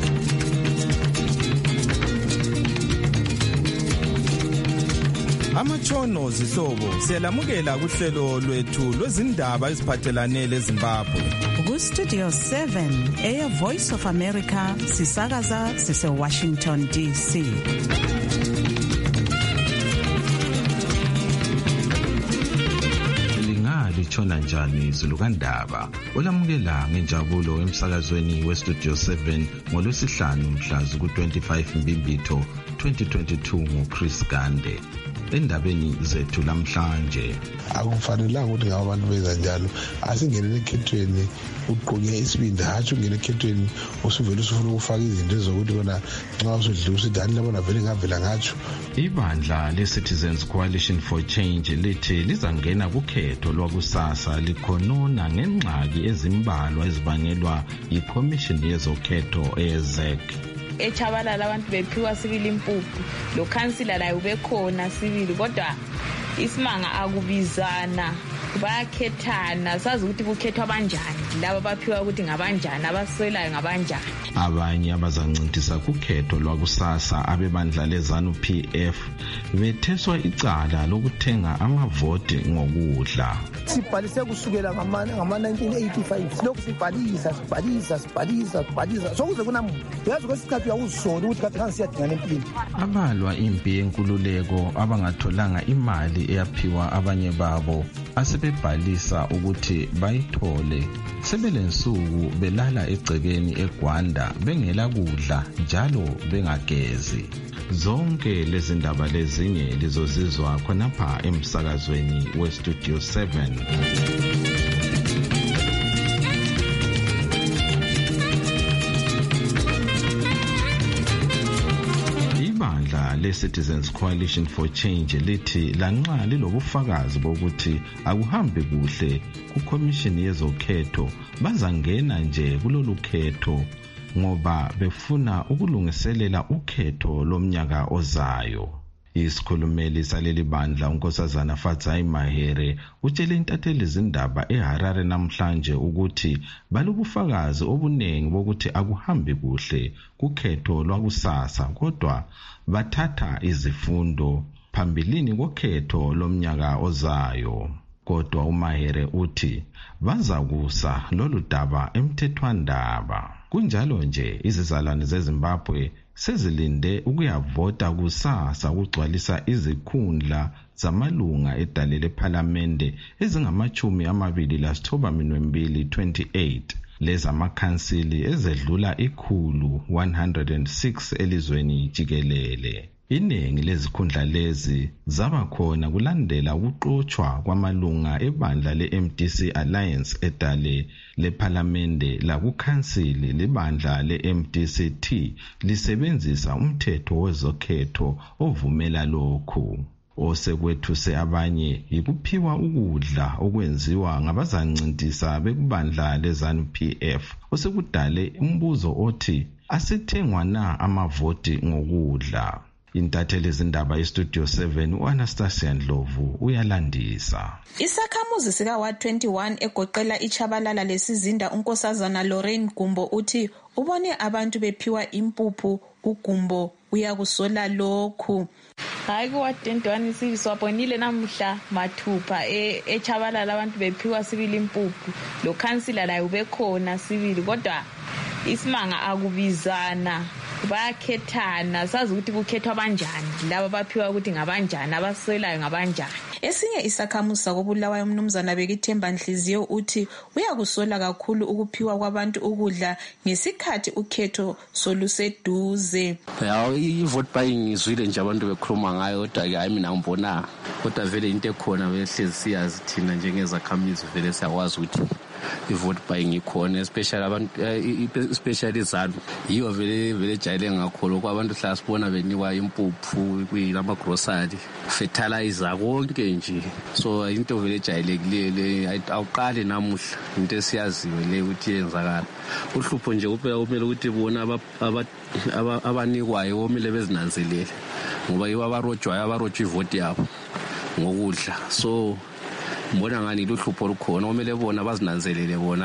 Amatshono zihlobo siyalamukela kuhlelo lwethu lwezindaba eziphathelane leZimbabwe. Ku Studio seven Air Voice of America sisakaza sise Washington D C. Litshona njani Zulukandaba olamukela ngenjabulo emsakazweni weStudio seven ngolwesihlanu mhla ku twenty-five Mbimbitho twenty twenty-two ngoChris Gande. Endabeni zethu lamhlanje akufanelanga ukuthi ngaba abantu benza njalo, asingenele ekhethweni uqonye isibindi hathi ungene ekhethweni usuvela usufuna ukufaka izinto ezokuthi bona nxa usudlula usidani labona vele ngavela ngatsho. Ibandla le-Citizens Coalition for Change lithi lizangena kukhetho lwakusasa likhonona ngengxaki ezimbalwa ezibangelwa yiCommission yezokhetho e-ZEC. Echabalala abantu bephiwa sibili impuphu lo councilor layo ubekhona sibili kodwa isimanga akubizana bayakhethana sazi ukuthi kukhethwa abanjani laba baphiwa ukuthi ngabanjani abaswelayo ngabanjani. Abanye abazancintisa kukhetho lwakusasa abebandla leZANU P F betheswa icala lokuthenga amavoti ngokudla. Sibhalise kusukela ngama nineteen eighty-five lokhu sibhalisa sibhalisa sibhalisa sibhalisa sokuze kunamuntu yazi kwesikhathi uyawuzola ukuthi kade kangisiyadingana empini. Abalwa impi yenkululeko abangatholanga imali eyaphiwa abanye babo asebebhalisa ukuthi bayithole sebelensuku belala egcekeni eGwanda bengela kudla njalo bengagezi. Zonke lezi ndaba lezinye lizozizwa khonapha emsakazweni weStudio seven. Ibandla le-Citizens Coalition for Change lithi lanxa lilobufakazi bokuthi akuhambi kuhle kuCommission yezokhetho bazangena nje kulolu khetho ngoba befuna ukulungiselela ukhetho lomnyaka ozayo. Isikhulumeli saleli bandla uNkosazana Fatsai Mahere utshele intatheli izindaba eHarare namhlanje ukuthi balobufakazi obunengi bokuthi akuhambi kuhle kukhetho lwakusasa kodwa bathatha izifundo phambilini kokhetho lomnyaka ozayo. Kodwa uMahere uthi bazakusa lolu daba emthethwandaba. Kunjalo nje izizalwane zeZimbabwe sezilinde ukuyavota kusasa ukugcwalisa izikhundla zamalunga edale lePhalamende ezingamachumi amabili lasithoba minwembili twenty-eight lezamakhansili ezedlula ikhulu one hundred six elizweni jikelele. Iningi lezikhundla lezi zaba khona kulandela ukuqotshwa kwamalunga ebandla le-M D C Alliance edale lePhalamende lakukhansili libandla le-M D C T lisebenzisa umthetho wezokhetho ovumela lokhu. Osekwethuse abanye yikuphiwa ukudla okwenziwa ngabazancintisa bekubandla leZANU P F osekudale umbuzo othi asithengwa na amavoti ngokudla. Intatheli izindaba yeStudio seven uAnastasia Ndlovu uyalandisa. Isakhamuzi sika one twenty-one egoqela ichabalala lesizinda uNkosazana Lorraine Gumbo uthi ubone abantu bephiwa impuphu uGumbo uyakusola lokhu. Hayi kuward twenty-one civil siwabonile namuhla mathupha eChabalala abantu bephiwa civil impuphu, lo councillor laye ubekhona civil, kodwa isimanga akubizana, bayakhethana, sazi ukuthi kukhethwa abanjani, laba baphiwa ukuthi ngabanjani, abaswelayo ngabanjani. Esinye isakhamuzi sakobulawayo umnumzana Bekithemba Nhliziyo uthi uyakusola kakhulu ukuphiwa kwabantu ukudla ngesikhathi ukhetho soluseduze. Ya i-vote buying izwile nje abantu bekhuluma ngayo, kodwa ke hayi mina ngibona kodwa vele into ekhona behlezi siyazi thina njengezakhamizi vele siyakwazi ukuthi i-vote buying ikhona, especially abantu especially izanu yiyo vele vele jayele ngakholo kwabantu hlala sibona benikwa impuphu kuyilama grocery fertilizer konke nje, so into vele jayelekileyo awuqali namuhla into esiyaziwe le ukuthi yenzakala. Uhlupho nje kuphela kumele ukuthi bona abanikwayo kumele bezinanzelele ngoba yibo abarojwayo abarojwa ivote yabo ngokudla, so mbona ngani luhlupho lukhona kumele bona bazinanzelele bona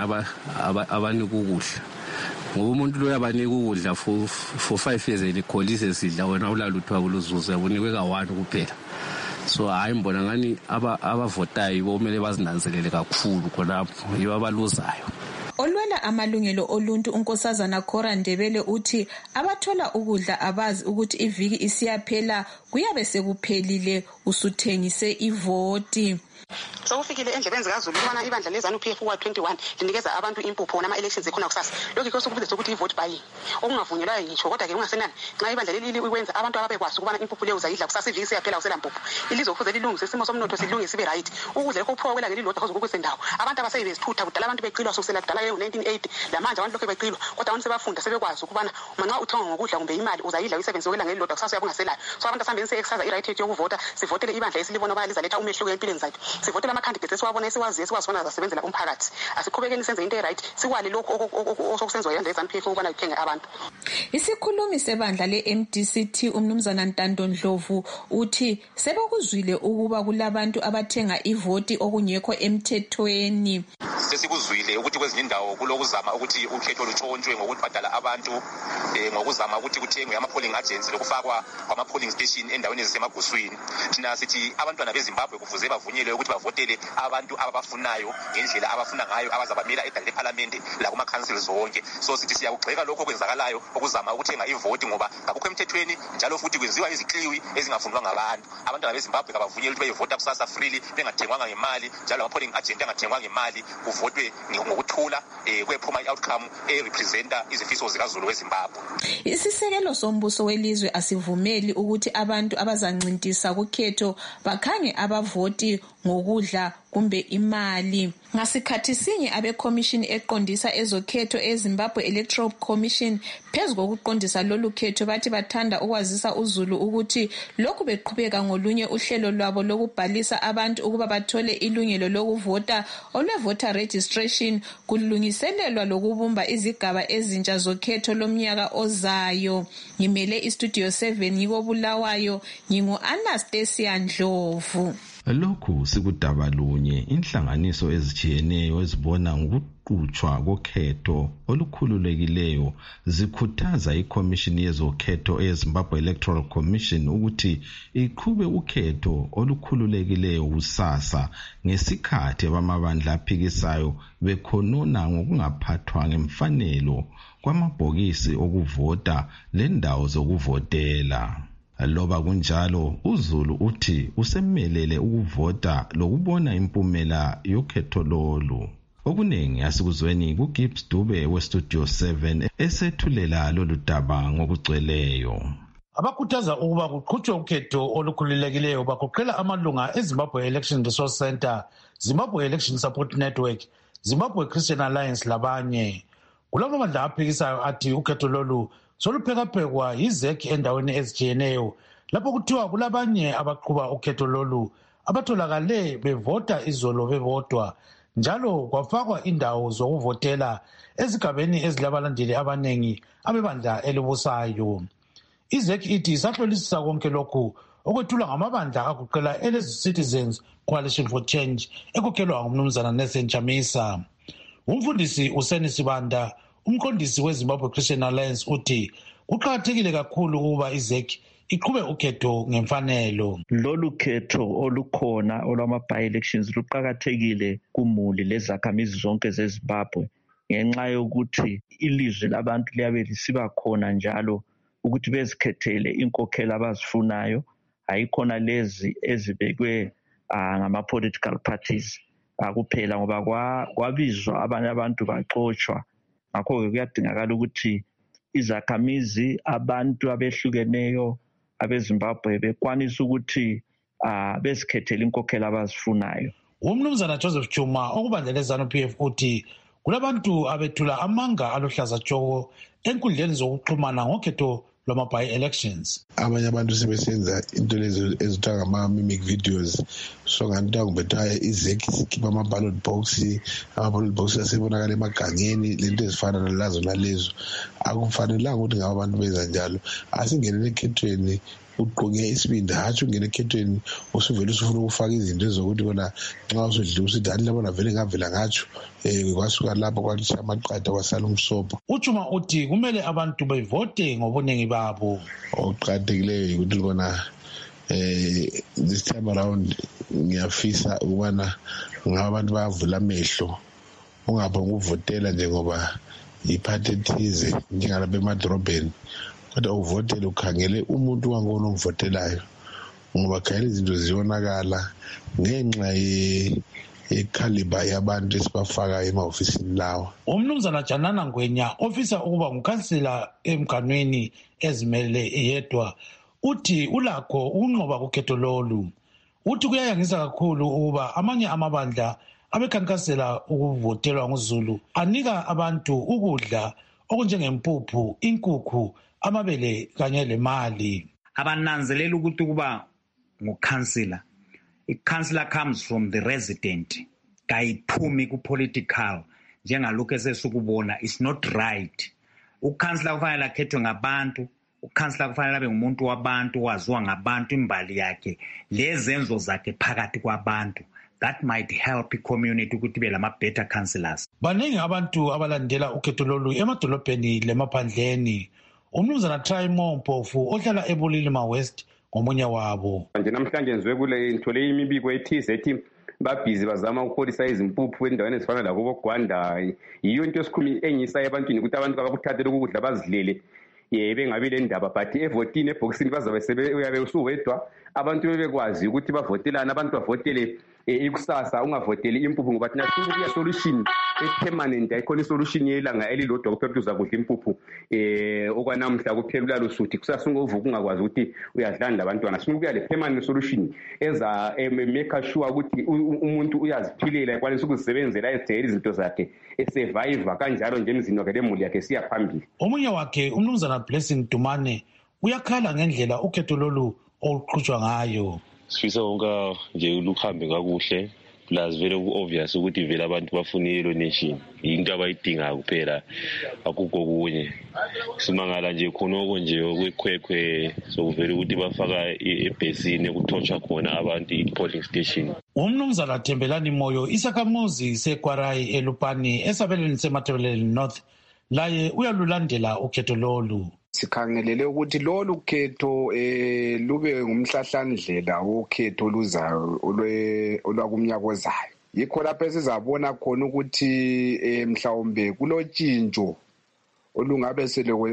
abanika ukudla ngoba umuntu lo yabanika ukudla for for five years elikholise sidla wena ulalutho akuluzuza unikwe ka one kuphela. So hayi mbona ngani abavotayo kumele bazinanzelele kakhulu khonapho yibo abaluzayo. Olwela amalungelo oluntu unkosazana Khora Ndebele uthi abathola ukudla abazi ukuthi iviki isiyaphela kuyabe sekuphelile usuthengise ivoti. Sokufikile endlebeni zikaZulu ukubana ibandla lezanu P F wa twenty-one linikeza abantu impupho nama elections ekhona kusasa. Lokho ikho sokubiza sokuthi ivote buying okungavunyelwa yisho, kodwa ke kungasenani nxa ibandla leli ukwenza abantu ababekwazi ukubana impupho leyo uzayidla kusasa iviki siyaphela usela impupho. Ilizwe kufuze lilungise isimo somnotho silungise sibe right. Ukudla lokho kuphiwa kwelanga lilodwa kuze kube sendawo. Abantu abasebezithutha kudala abantu beqilwa kusukela kudala ye nineteen eighty lamanje abantu lokho beqilwa, kodwa abantu sebafunda sebekwazi ukubana manxa uthenga ngokudla kumbe imali uzayidla uyisebenze kwelanga lilodwa kusasa uyakungaselayo. So abantu asambeni se-exercise i-right yokuvota, sivotele ibandla esilibona baya lizaletha umehluko empilweni zethu. Sivotele ama-candidates esiwabona esiwazi esiwazibona zasebenzela umphakathi. Asiqhubekeni senze into right, sikwali lokho osokusenziwa yandla ezanu P F ukubana ithenge abantu. Isikhulumi sebandla le-M D C T umnumzana Ntando Ndlovu uthi sebekuzwile ukuba kulabantu abathenga ivoti okungekho emthethweni. Sesikuzwile ukuthi kwezinye indawo kulokuzama ukuthi ukhetho lutshontshwe ngokubhadala abantu ngokuzama ukuthi kuthengwe ama-polling agents lokufakwa kwama-polling station endaweni ezisemaguswini. Thina sithi abantwana beZimbabwe kufuze bavunyelwe ukuthi bavotele abantu ababafunayo ngendlela abafuna ngayo abazabamela edale lephalamende lakuma-council zonke. So sithi siyakugxeka lokho okwenzakalayo okuzama ukuthenga ivoti ngoba ngakukho emthethweni njalo futhi kwenziwa izikliwi ezingafundwa ngabantu. Abantwana beZimbabwe kabavunyelwe ukuthi bayivota kusasa freely bengathengwanga ngemali, njalo ama-polling agent angathengwa ngemali, kuvotwe ngokuthula kwephuma i-outcome erepresenta izifiso zikaZulu weZimbabwe. Isisekelo sombuso welizwe asivumeli ukuthi abantu abazancintisa kukhetho bakhange abavoti ngokudla kumbe imali. Ngasikhathi sinye abekhomishini eqondisa ezokhetho eZimbabwe Electoral Commission phezu kokuqondisa lolu khetho bathi bathanda ukwazisa uZulu ukuthi lokhu beqhubeka ngolunye uhlelo lwabo lokubhalisa abantu ukuba bathole ilungelo lokuvota olwe-voter registration kulungiselelwa lokubumba izigaba ezintsha zokhetho lomnyaka ozayo. Ngimele iStudio seven ngikobulawayo, ngingu-Anastasia Ndlovu. Lokhu sikudaba lunye inhlanganiso ezijiyeneyo ezibona ngokuqhutshwa kokhetho olukhululekileyo zikhuthaza iCommission yezokhetho eZimbabwe Electoral Commission ukuthi iqhube ukhetho olukhululekileyo kusasa ngesikhathi abamabandla aphikisayo bekhonona ngokungaphathwa ngemfanelo kwamabhokisi okuvota lendawo zokuvotela. Loba kunjalo uZulu uthi usemelele ukuvota lokubona impumela yokhetho lolu. Okuningi asikuzweni kuGibbs Dube weStudio seven esethulela lolu daba ngokugcweleyo. Abakhuthaza ukuba kuqhutshwe ukhetho olukhululekileyo bagoqela amalunga eZimbabwe Election Resource Center, Zimbabwe Election Support Network, Zimbabwe Christian Alliance labanye. Kulabo bandla aphikisayo athi ukhetho lolu soluphekaphekwa yizek endaweni ezijiyeneyo lapho kuthiwa kulabanye abaqhuba ukhetho lolu abatholakale bevota izolo bebodwa, njalo kwafakwa indawo zokuvotela ezigabeni ezilabalandeli abanengi abebandla elibusayo. Izek ithi isahlolisisa konke lokhu okwethulwa ngamabandla agoqela Elezi Citizens Coalition for Change ekukhelwa ngumnumzana Nelson Chamisa. Umfundisi uSeni Sibanda, umqondisi weZimbabwe Christian Alliance, uthi kuqakathekile kakhulu ukuba izeki iqhube ukhetho ngemfanelo. Lolu khetho olukhona olwama-by-elections luqakathekile kumuli lezakhamizi zonke zeZimbabwe ngenxa yokuthi ilizwi labantu liyabe lisiba khona njalo ukuthi bezikhethele inkokhela abazifunayo, hayikhona lezi ezibekwe uh, ngama-political parties uh, kuphela ngoba kwabizwa abanye abantu baxotshwa. Ngakho-ke kuyadingakala ukuthi izakhamizi, abantu abehlukeneyo abeZimbabwe bekwanisa ukuthi uh, bezikhethele inkokhela abazifunayo. Umnumzana Joseph Chuma okubandlela ZANU-P F uthi kulabantu abethula amanga aluhlaza tshoko enkundleni zokuxhumana ngokhetho lwama-by-elections. Abanye abantu sebesenza into lezo ezithiwa ngama-mimic videos, so nganto kubetha izeki sikhipha ama-ballot box, ama-ballot box asebonakala emagangeni, lento ezifana nalazo nalezo. Akufanelanga ukuthi ngaba abantu benza njalo. Asingenele ekhethweni ugqoke isibindi, hatshi ungene ekhethweni usuvele usufuna ukufaka izinto ezokuthi bona nxa usudlula usithi ani labona vele ngavela ngatsho um kwasuka lapho kwathi amaqatha kwasala umsobho. Uchuma uthi kumele abantu bevote ngobuningi babo. Okuqakathekileyo yikuthi bona um this time around ngiyafisa ukubana ngaba abantu bayavula amehlo, ungaphonga ukuvotela njengoba iphathi ethize njengalapha emadorobheni, kodwa uvotele ukhangele umuntu wangona omvotelayo ngoba khayela izinto ziyonakala ngenxa yekhaliba yabantu esibafaka emahofisini lawo. Umnumzana Janana Ngwenya ofisa ukuba ngukhansila emganweni ezimele yedwa uthi ulakho ukunqoba kukhetho lolu. Uthi kuyayangisa kakhulu ukuba amanye amabandla abekhankasela ukuvotelwa nguZulu anika abantu ukudla okunjengempuphu, inkukhu, amabele kanye lemali. Abananzelela ukuthi kuba ngukhansila. I-councillor comes from the resident. Kayiphumi ku-political. Njengalokhu esesukubona, it's not right. Ukhansila kufanele akhethwe ngabantu. Ukhansila kufanele abe ngumuntu wabantu, waziwa ngabantu imbali yakhe. Lezenzo zakhe phakathi kwabantu. That might help i-community ukuthi be lama-better councillors. Baningi abantu abalandela ukhetho lolu emadolobheni lemaphandleni. Umnumzana Traimo Mpofu ohlala eBulilima West ngomunye wabo. Nje namhlanje nzwe kule ngithole imibiko ethize ethi babhizi bazama ukupholisa izimpuphu endaweni ezifana lakubo Gwanda. Yiyo into esikhumi engisayo ebantwini ukuthi abantu abakuthathele ukudla bazidlele. Yebe ngabe le ndaba but evotini eboxini bazabe sebe uyabe usuwedwa abantu bebekwazi ukuthi bavotelana, abantu bavotele ikusasa, ungavoteli impuphu ngoba thina sifuna ukuya solution e-permanent, ayikhona solution yelanga elilodwa kuphela uzakudla impuphu eh okwanamhla kuphela ulalusuthi kusasa ungovuka ungakwazi ukuthi uyadlanda abantwana. Sifuna ukuya le permanent solution eza make sure ukuthi umuntu uyaziphilela ekwanisa ukuzisebenzela ezithela izinto zakhe esurvive kanjalo nje emzini wakhe lemuli yakhe siya phambili. Omunye wakhe umnumzana Blessing Dumane uyakhala ngendlela ukhetho lolu oluqhutshwa ngayo. Sifisa wonke nje luhambe kakuhle, plus vele ku-obvious ukuthi vele abantu bafuna i-yellow nation, into abayidinga kuphela, akukho kunye. Simangala nje khonoko nje okwekhwekhwe sokuvele ukuthi bafaka ebhesini ekuthotshwa khona abantu i-polling station. Umnumzana Thembelani Moyo isakhamuzi seKwarai eLupani esabelweni seMatabeleland North laye uyalulandela ukhetho lolu. Sikhangelele ukuthi lolu khetho eh lube ngumhlahlandlela wokhetho luzayo olwakumnyaka ozayo. Yikho lapho sizabona khona ukuthi mhlawumbe kulotshintsho olungabe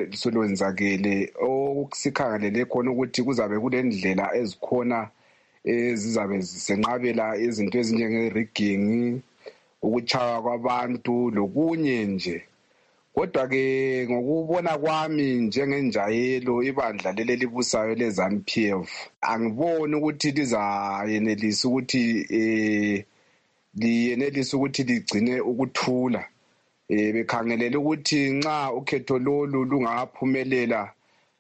selwenzakele okusikhangelele khona ukuthi kuzabe kulendlela ezikhona ezizabe zisenqabela izinto ezinjenge-rigging, ukuchaya kwabantu lokunye nje. Kodwa ke ngokubona kwami njengenjayelo ibandla leli libusayo leZANU-P F angiboni ukuthi lizayenelisa ukuthi eh liyenelisa ukuthi ligcine ukuthula. Eh bekhangelele ukuthi nxa ukhetho lolu lungaphumelela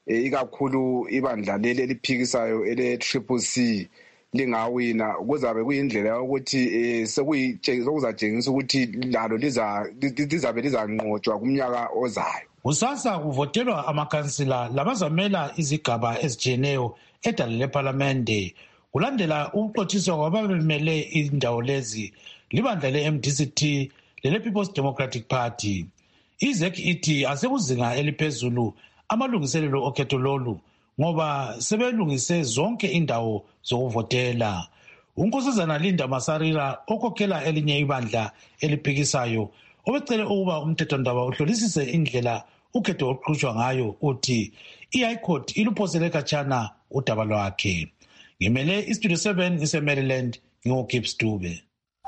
ikakhulu ibandla leli liphikisayo ele Triple C lingawina kuzabe kuyindlela yokuthi sekuzatshengisa ukuthi lalo lizabe lizanqotshwa kumnyaka ozayo. Kusasa kuvotelwa amakhansila labazamela izigaba ezijiyeneyo edale leParlamente. Kulandela ukuxotshiswa kwababemele indawo lezi libandla le-M D C T lele-People's Democratic Party. IZEC ithi asekuzinga eliphezulu amalungiselelo okhetho lolu ngoba sebelungise zonke indawo zokuvotela. uNkosazana Linda Masarira okhokhela elinye ibandla eliphikisayo obecele ukuba umthethondaba uhlolisise indlela ukhetho oluqhutshwa ngayo uthi i-High Court iluphosele khatshana udaba lwakhe. Ngimele iStudio seven ise-Maryland ngingu-Gibbs Dube.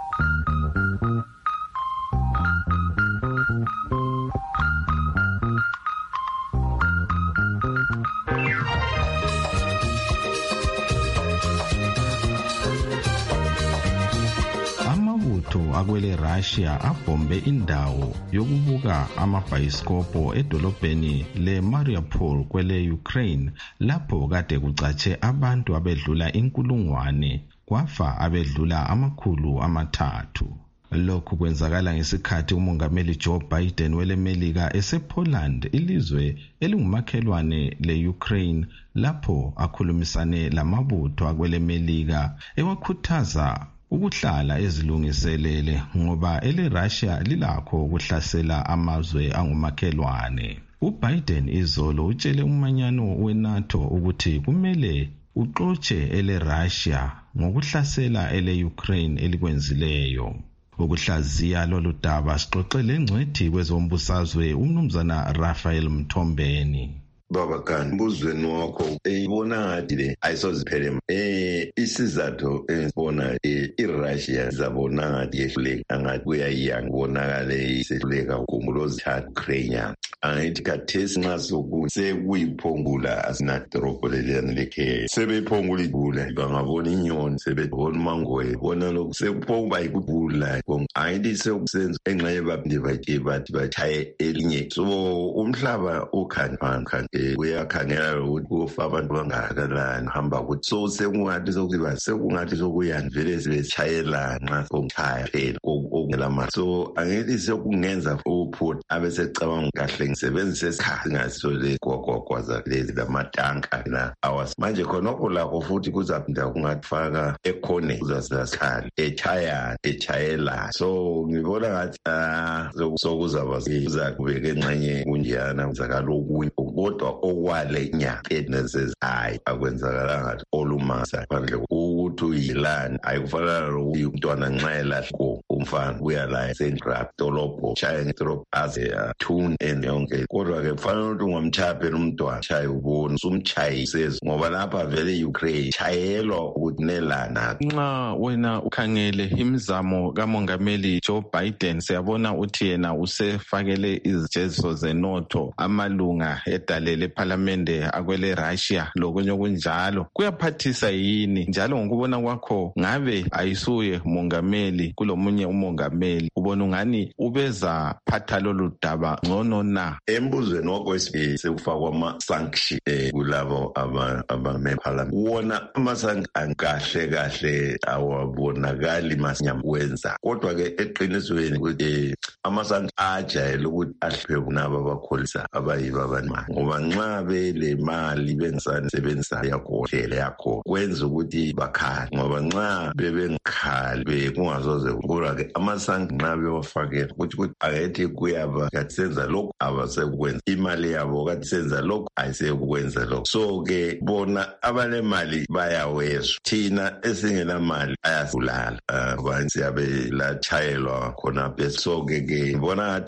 Akwele Russia abhombe indawo yokubuka amabhayisikobho edolobheni le-Mariupol kwele Ukraine lapho kade kucatshe abantu abedlula inkulungwane kwafa abedlula amakhulu amathathu. Lokhu kwenzakala ngesikhathi umongameli Joe Biden welemelika esePoland ilizwe elingumakhelwane le-Ukraine lapho akhulumisane lamabutho akwelemelika ewakhuthaza ukuhlala ezilungiselele ngoba ele Russia lilakho ukuhlasela amazwe angumakhelwane. uBiden izolo utshele umanyano weNATO ukuthi kumele uxotshe ele Russia ngokuhlasela ele Ukraine elikwenzileyo. Ukuhlaziya lolu daba sixoxele ngcwethi kwezombusazwe umnumzana Raphael Mthombeni. Baba kan mbuzweni wakho eyibona ngathi le ayisoziphelema eh isizathu esibona iRussia zabona ngathi yehluleka angathi kuyayiyanga bonakale isehluleka ukumbulo zithatha Ukraine angithi kathesi nxa sokuthi sekuyiphongula asinadrobho leliyana lekhe sebephongula ibula bangabona inyoni sebebona umangoye bona lokhu sekuphonguba yikubula angithi sekusenza engxenye baphinde bathi bathi bathaye elinye so umhlaba ukhanphanka kuyakhangela ukuthi kufa abantu bangakanani hamba ukuthi so sekungathi sokuba sekungathi sokuyani vele sibetshayela nxa sokuchaya phela okungelama so angithi sokungenza uphut abesecabanga kahle ngisebenzise isikhathi ngasole gogogwaza lezi lamatanka na awas manje khonokho lakho futhi kuzaphinda kungathfaka ekhone kuzasasikhala echaya echayela so ngibona ngathi ah sokuzaba kuzakubeka enxenye kunjana kuzakalokunye kodwa okwale nyaka eneses hayi akwenzakala ngathi olumasa phandle ukuthi uyilani ayikufanele lokuthi umntwana nxa elahla umfana uyala central dolobho chaya ngedrop as a tune and yonke kodwa ke kufanele ukuthi ungamchaphela umntwana chaya ubona sumchayiseza ngoba lapha vele Ukraine chayelwa ukuthi nelana. Nxa wena ukhangele imizamo kamongameli Joe Biden siyabona uthi yena usefakele izijeziso zenotho amalunga edalele eParliamente akwele Russia lokunye okunjalo kuyaphathisa yini njalo ngokubona kwakho ngabe ayisuye mongameli kulomunye umongameli ubona ungani ubeza phatha lolu daba ngcono na embuzweni okwesibili sekufakwa ama sanction eh kulabo aba aba Parliament wona ama sanction kahle kahle awabonakali masinyama wenza kodwa ke eqinisweni ukuthi ama sanction ajayele ukuthi ahluphe kunabo abakholisa abayiba abanima ngoba nxa bele mali bengisani sebenzisa yakhohlela yakho kwenza ukuthi bakhali ngoba nxa bebengikhali bekungazoze kodwa ke amasangi nxa bewafakela ukuthi ukuthi akethi kuyaba kathi senza lokhu abasekwenza imali yabo kathi senza lokhu ayisekwenza lokhu so ke bona abanemali bayawezwa thina esingena mali ayasibulala ngoba siyabe lachayelwa khona beso ke ke bona ngathi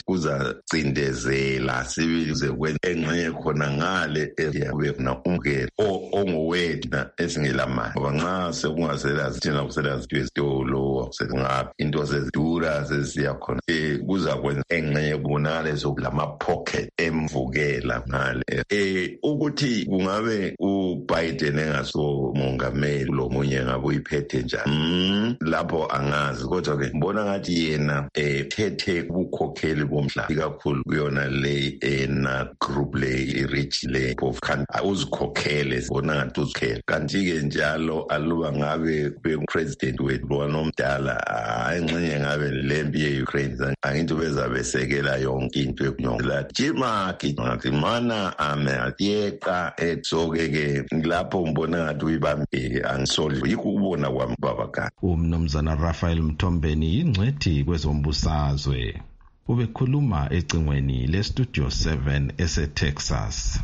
kuzacindezela sibize kwenza engxenye khona ngale kube khona umkelo ongowethu esingelamali ngoba nxa sekungaselazi thina kuselazi isitolo sengaphi into sezidura sesiya khona eh kuza kwenza engxenye kubonakala sokulama pocket emvukela ngale eh ukuthi kungabe uBiden engaso mongameli lo munye ngabe uyiphethe njani lapho angazi kodwa ke ngibona ngathi yena eh thethe ukukhokheli bomhlaba kakhulu kuyona le ena group le rich le of kan uzikhokhele bona ngathi uzikhokhele kanti ke njalo aluba ngabe bepresident wethu lo nomdala ayingxenye ngabe lempi yeUkraine angithi bezabesekela yonke into ekunyonga jima ngathi mana ame atieqa etsoke ke lapho ngibona ngathi uyibambe angisoli yikubona kwami baba ka umnumzana Raphael Mthombeni ingcwethi kwezombusazwe. ubekhuluma ecingweni lestudio seven ese-Texas.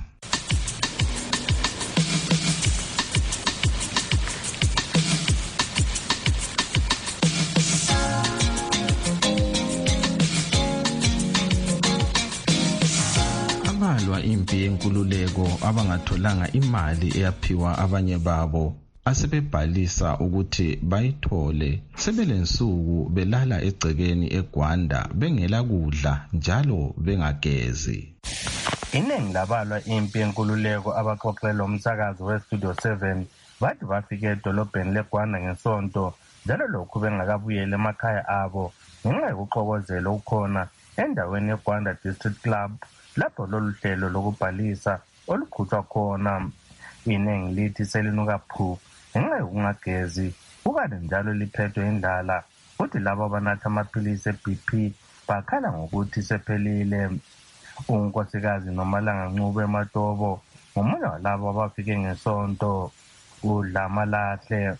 Abalwa impi yenkululeko abangatholanga imali eyaphiwa abanye babo asebebhalisa ukuthi bayithole sebelensuku belala egcekeni eGwanda bengela kudla njalo bengagezi. Iningi labalwa impi yenkululeko abaxoxela umsakazo weStudio seven bathi bafike edolobheni leGwanda ngesonto njalo lokhu bengakabuyela emakhaya abo ngenxa yokuxokozela ukukhona endaweni yeGwanda District Club lapho lolu hlelo lokubhalisa oluqhutshwa khona. Iningi lithi selinuka phu ngenxa yokungagezi ukade njalo liphethwe indlala futhi labo abanatha amaphilisi e-B P bakhala ngokuthi sephelile. Unkosikazi Nomalanga Ncube Matobo ngomunye walabo abafike ngesonto uDlamalahle.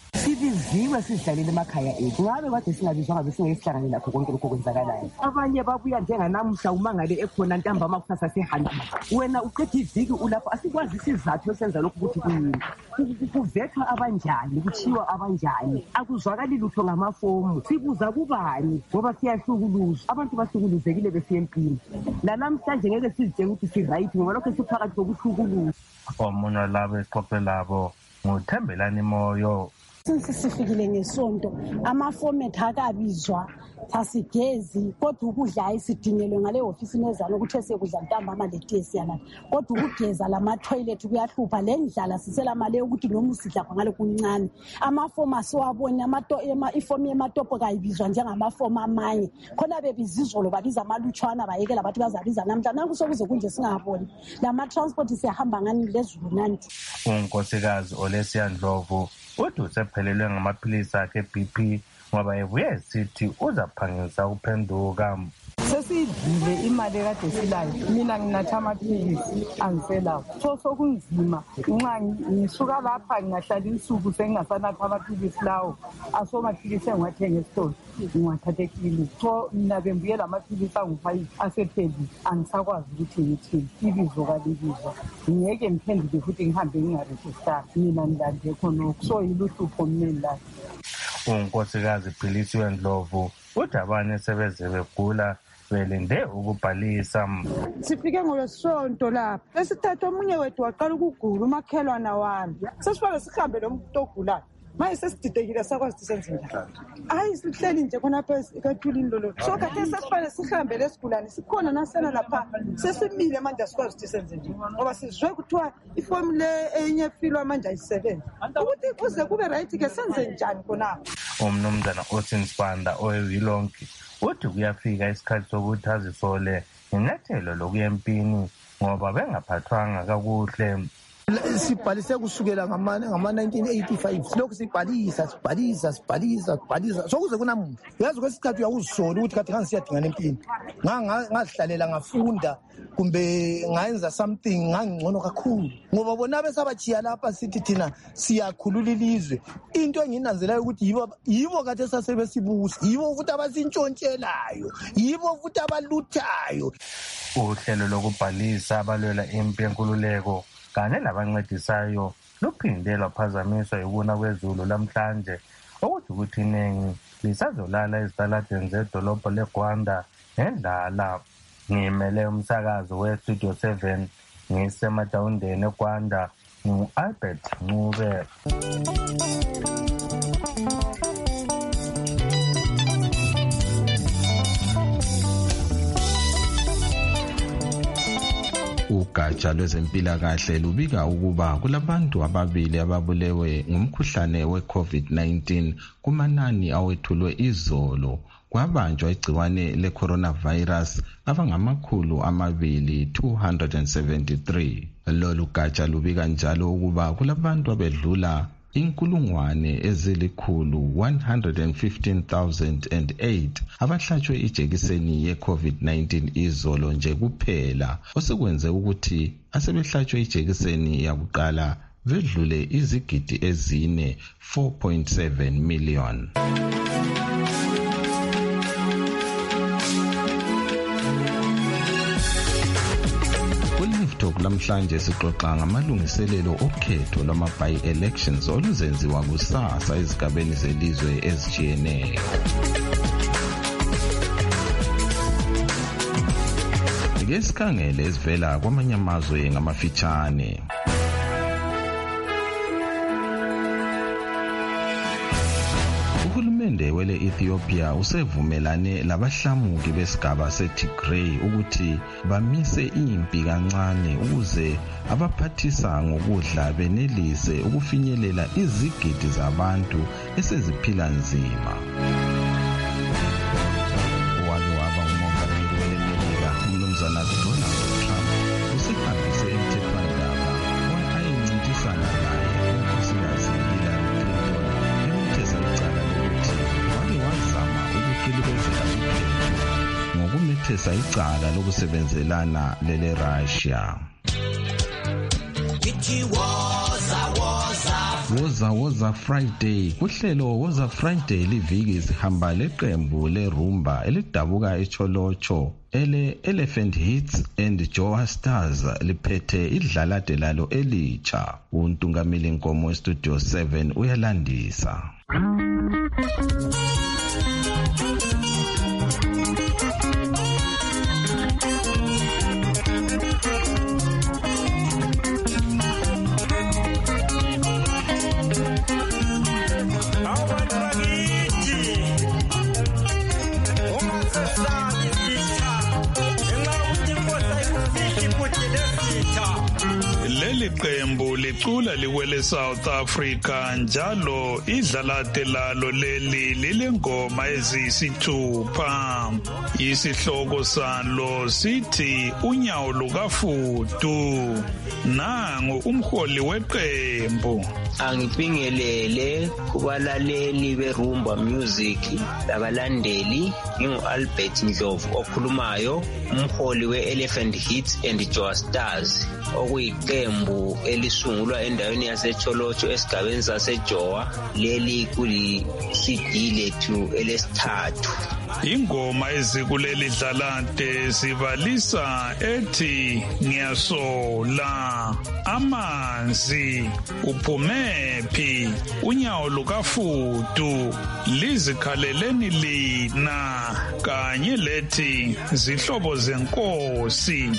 Sibiziwe sidlalile emakhaya ethu ngabe kade singabizwa ngabe singesihlangane lakho konke lokho kwenzakalayo. Abanye babuya njenganamuhla umangale ekhona ntambama kusasa sehamba wena uqeda iviki ulapho asikwazi isizathu esenza lokhu ukuthi kuyini kuvethwa abanjani kuchiwa abanjani akuzwakali lutho ngamafomu sibuza kubani ngoba siyahlukuluzwa abantu bahlukuluzekile besiye empini namhlanje ngeke sizitshenge ukuthi si right ngoba lokho siphakathi kokuhlukuluzwa. Omunye labo exoxe labo nguThembelani Moyo. Sesifikile ngesonto amafomethi akabizwa asigezi kodwa ukudla ayisidingelwe ngale ofisi nezana ukuthi esekudla ntambama letesi yana kodwa ukugeza lama toilet kuyahlupha lendlala sisela mali ukuthi noma usidla ngale kuncane amafomu asiwabona amato ifomu yematopo kayibizwa njengamafomu amanye khona bebizizolo babiza amalutshwana bayekela bathi bazabiza namhla nanku sokuze kunje singaboni lama transport siyahamba ngani lezulu nanti. Unkosikazi Olesia Ndlovu uthi usephelelwe ngamaphilisi akhe B P ngoba ebuye sithi uzaphangisa ukuphenduka. Sesidlile imali kade silayo mina nginatha amaphilisi angiselawo so sokunzima nxa ngisuka lapha ngingahlala insuku sengingasanatha amaphilisi lawo asomaphilisi engiwathenga esitolo ngiwathathe ekliniki so mina bembuyela amaphilisi angu-five asephelile angisakwazi ukuthi ngithini ibizo kalibizwa ngeke ngiphenduke futhi ngihambe ngingarejistari mina ngilande khonokho so yiluhlupho mneni layo. Unkosikazi Philisiwe Ndlovu uthi abanye sebeze begula belinde ukubhalisa. Sifike ngolosonto lapha esithatha omunye wethu waqala ukugula umakhelwana wami sesifike sihambe lo muntu ogulayo manje sesididekile sakwazi ukuthi senze njani hayi sihleli nje khonapha ekathulini lolo so kade sesifane sihambe lesigulane sikhona nasena lapha sesimile manje asikwazi ukuthi senze njani ngoba sizwe kuthiwa ifomu le enye filwa manje ayisebenzi ukuthi kuze kube right ke senze njani khonapha. Umnumzana Austin Spanda oyilonke uthi kuyafika isikhathi sokuthi azisole ngenyathelo lokuya empini ngoba bengaphathwanga kakuhle. Sibhalise kusukela ngama nineteen eighty-five lokhu sibhalisa sibhalisa sibhalisa sibhalisa sokuze kunamuntu yazi kwesikhathi uyawuzisola ukuthi kade ngisiyadingana empini ngazihlalela ngafunda kumbe ngayenza something ngangcono kakhulu ngoba bona besabachiya lapha sithi thina siyakhulula ilizwe into enginanzelayo ukuthi yibo yibo kade sasebesibusa yibo futhi abasintshontshelayo yibo futhi abaluthayo. Uhlelo lokubhalisa abalwela impi yenkululeko kanye labancedisayo luphinde lwaphazamiswa yikuna kwezulu lamhlanje okuthi ukuthi iningi lisazolala ezitaladeni zedolobho leGwanda ngendlala. Ngimele umsakazo weStudio seven ngisemadawundeni eGwanda ngu-Albert Ncube. Ugatsha lwezempilakahle lubika ukuba kulabantu ababili ababulewe ngumkhuhlane we-COVID nineteen kumanani awethulwe izolo kwabanjwa igciwane le-coronavirus abangamakhulu amabili two hundred seventy-three. Lolu gatsha lubika njalo ukuba kulabantu abedlula inkulungwane ezilikhulu one hundred fifteen thousand eight abahlatshwe ijekiseni ye-COVID nineteen izolo nje kuphela osekwenze ukuthi asebehlatshwe ijekiseni yakuqala vedlule izigidi ezine four point seven million. namhlanje sixoxa ngamalungiselelo okhetho lwama-by-elections oluzenziwa kusasa ezigabeni zelizwe ezitshiyeneyo. Ake sikhangele ezivela kwamanye amazwe ngamafitshane. Uhulumende wele Ethiopia usevumelane labahlamuki besigaba seTigray ukuthi bamise impi kancane ukuze abaphathisa ngokudla benelise ukufinyelela izigidi zabantu eseziphila nzima. Owake waba ngumongameli welemelika umnumzana Donald Trump usehambise emthethwandaba wayencintisana naye unkosikazi Hillary Clinton emethesa icala lokuthi wake wazama ukuqilibezela ukhetho ngokumethesa icala lokusebenzelana lele Russia. Woza Woza Friday kuhlelo Woza Friday liviki sihamba leqembu lerumba elidabuka eCholocho ele Elephant Hits and Joa Stars liphethe idlalade lalo elitsha. Untungameli Nkomo Studio seven uyalandisa. Iqembu licula liwele South Africa njalo idlalate lalo leli lilengoma eziyisithupha. Isihloko salo sithi unyawo lukafudu. Nangu umholi weqembu. Angibingelele kubalaleli berumba music labalandeli, ngingu Albert Ndlovu okhulumayo, umholi we-Elephant Hits and Joa Stars, okuyiqembu elisungulwa endaweni yaseCholocho esigabeni saseJoa. Leli kuli-C D lethu elesithathu. Ingoma ezikuleli dlalante sibalisa ethi ngiyasola, amanzi, uphumephi, unyawo lukafudu, lizikhaleleni lina, kanye lethi zihlobo zenkosi.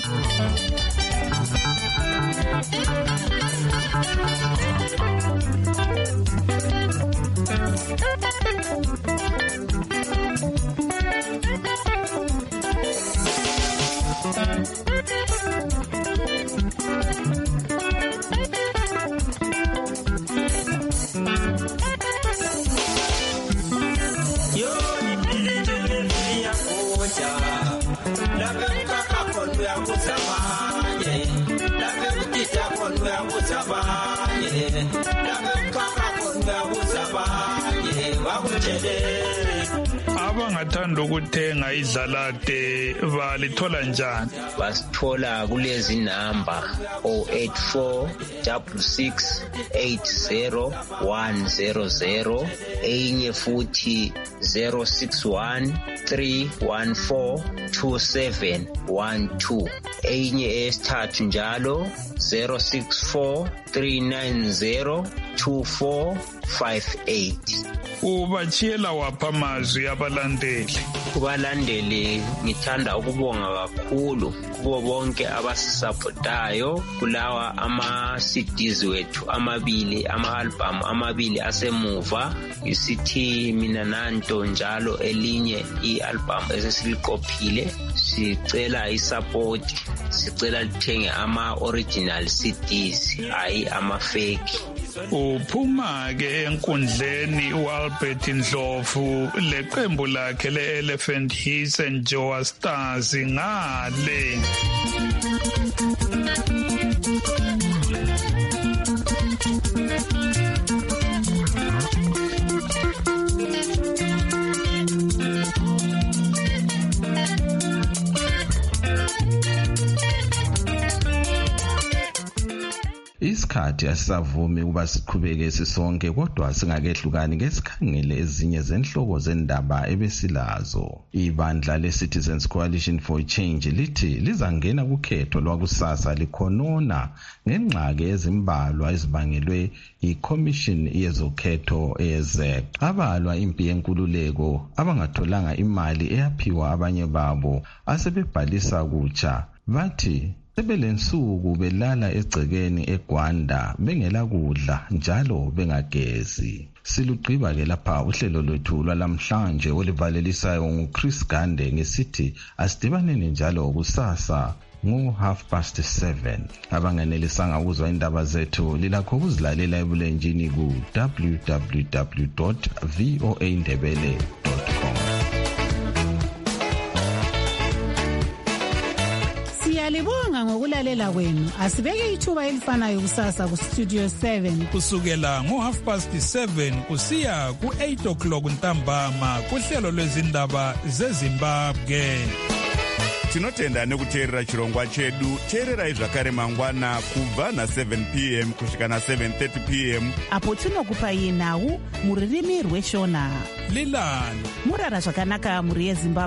Abangathanda ukuthenga idlalade balithola njani? Basithola kulezi namba zero eight four six six eight zero one zero zero, enye futhi zero six one three one four two seven one two, enye esithathu njalo zero six four three nine zero two four five eight. Ubachiyela wapha amazwi abalandeli? Kubalandeli ngithanda ukubonga kakhulu kubo bonke abasisapotayo kulawa ama-C Ds wethu amabili, ama-album amabili asemuva. Isithi mina nanto njalo elinye i-album esesiliqophile, sicela i-support, sicela lithenge ama-original C Ds, hayi ama-fake. Uphuma ke enkundleni uAlbert Ndlovu leqembu lakhe le-Elephant Hits and Joa Stars ngale. isikhathi asisavumi ukuba siqhubeke sisonke kodwa singakehlukani ngesikhangele ezinye zenhloko zendaba ebesilazo. Ibandla le-Citizens Coalition for Change lithi lizangena kukhetho lwakusasa likhonona ngengxaki ezimbalwa ezibangelwe yi-Commission yezokhetho eze. Abalwa impi yenkululeko abangatholanga imali eyaphiwa abanye babo asebebhalisa kutsha bathi sebelensuku belala egcekeni eGwanda bengela kudla njalo bengagezi. Silugqiba ke lapha uhlelo lwethu lwalamhlanje olivalelisayo nguChris Gande ngesithi asidibaneni njalo kusasa ngo half past seven. Abanganelisanga ukuzwa indaba zethu lilakho ukuzilalela ebulenjini ku w w w dot voa ndebele dot com. Siyalibonga ngokulalela kwenu. Asibeke ithuba elifanayo kusasa ku Studio seven kusukela ngo half past seven kusiya ku eight o'clock ntambama kuhlelo lwezindaba zeZimbabwe. Tinotenda nekuteerera chirongwa chedu. Teererai zvakare mangwana kubva na seven p m kusvika na seven thirty p m apo tinokupai nhau muririmi rweshona. Lilani murara zvakanaka muri yeZimbabwe.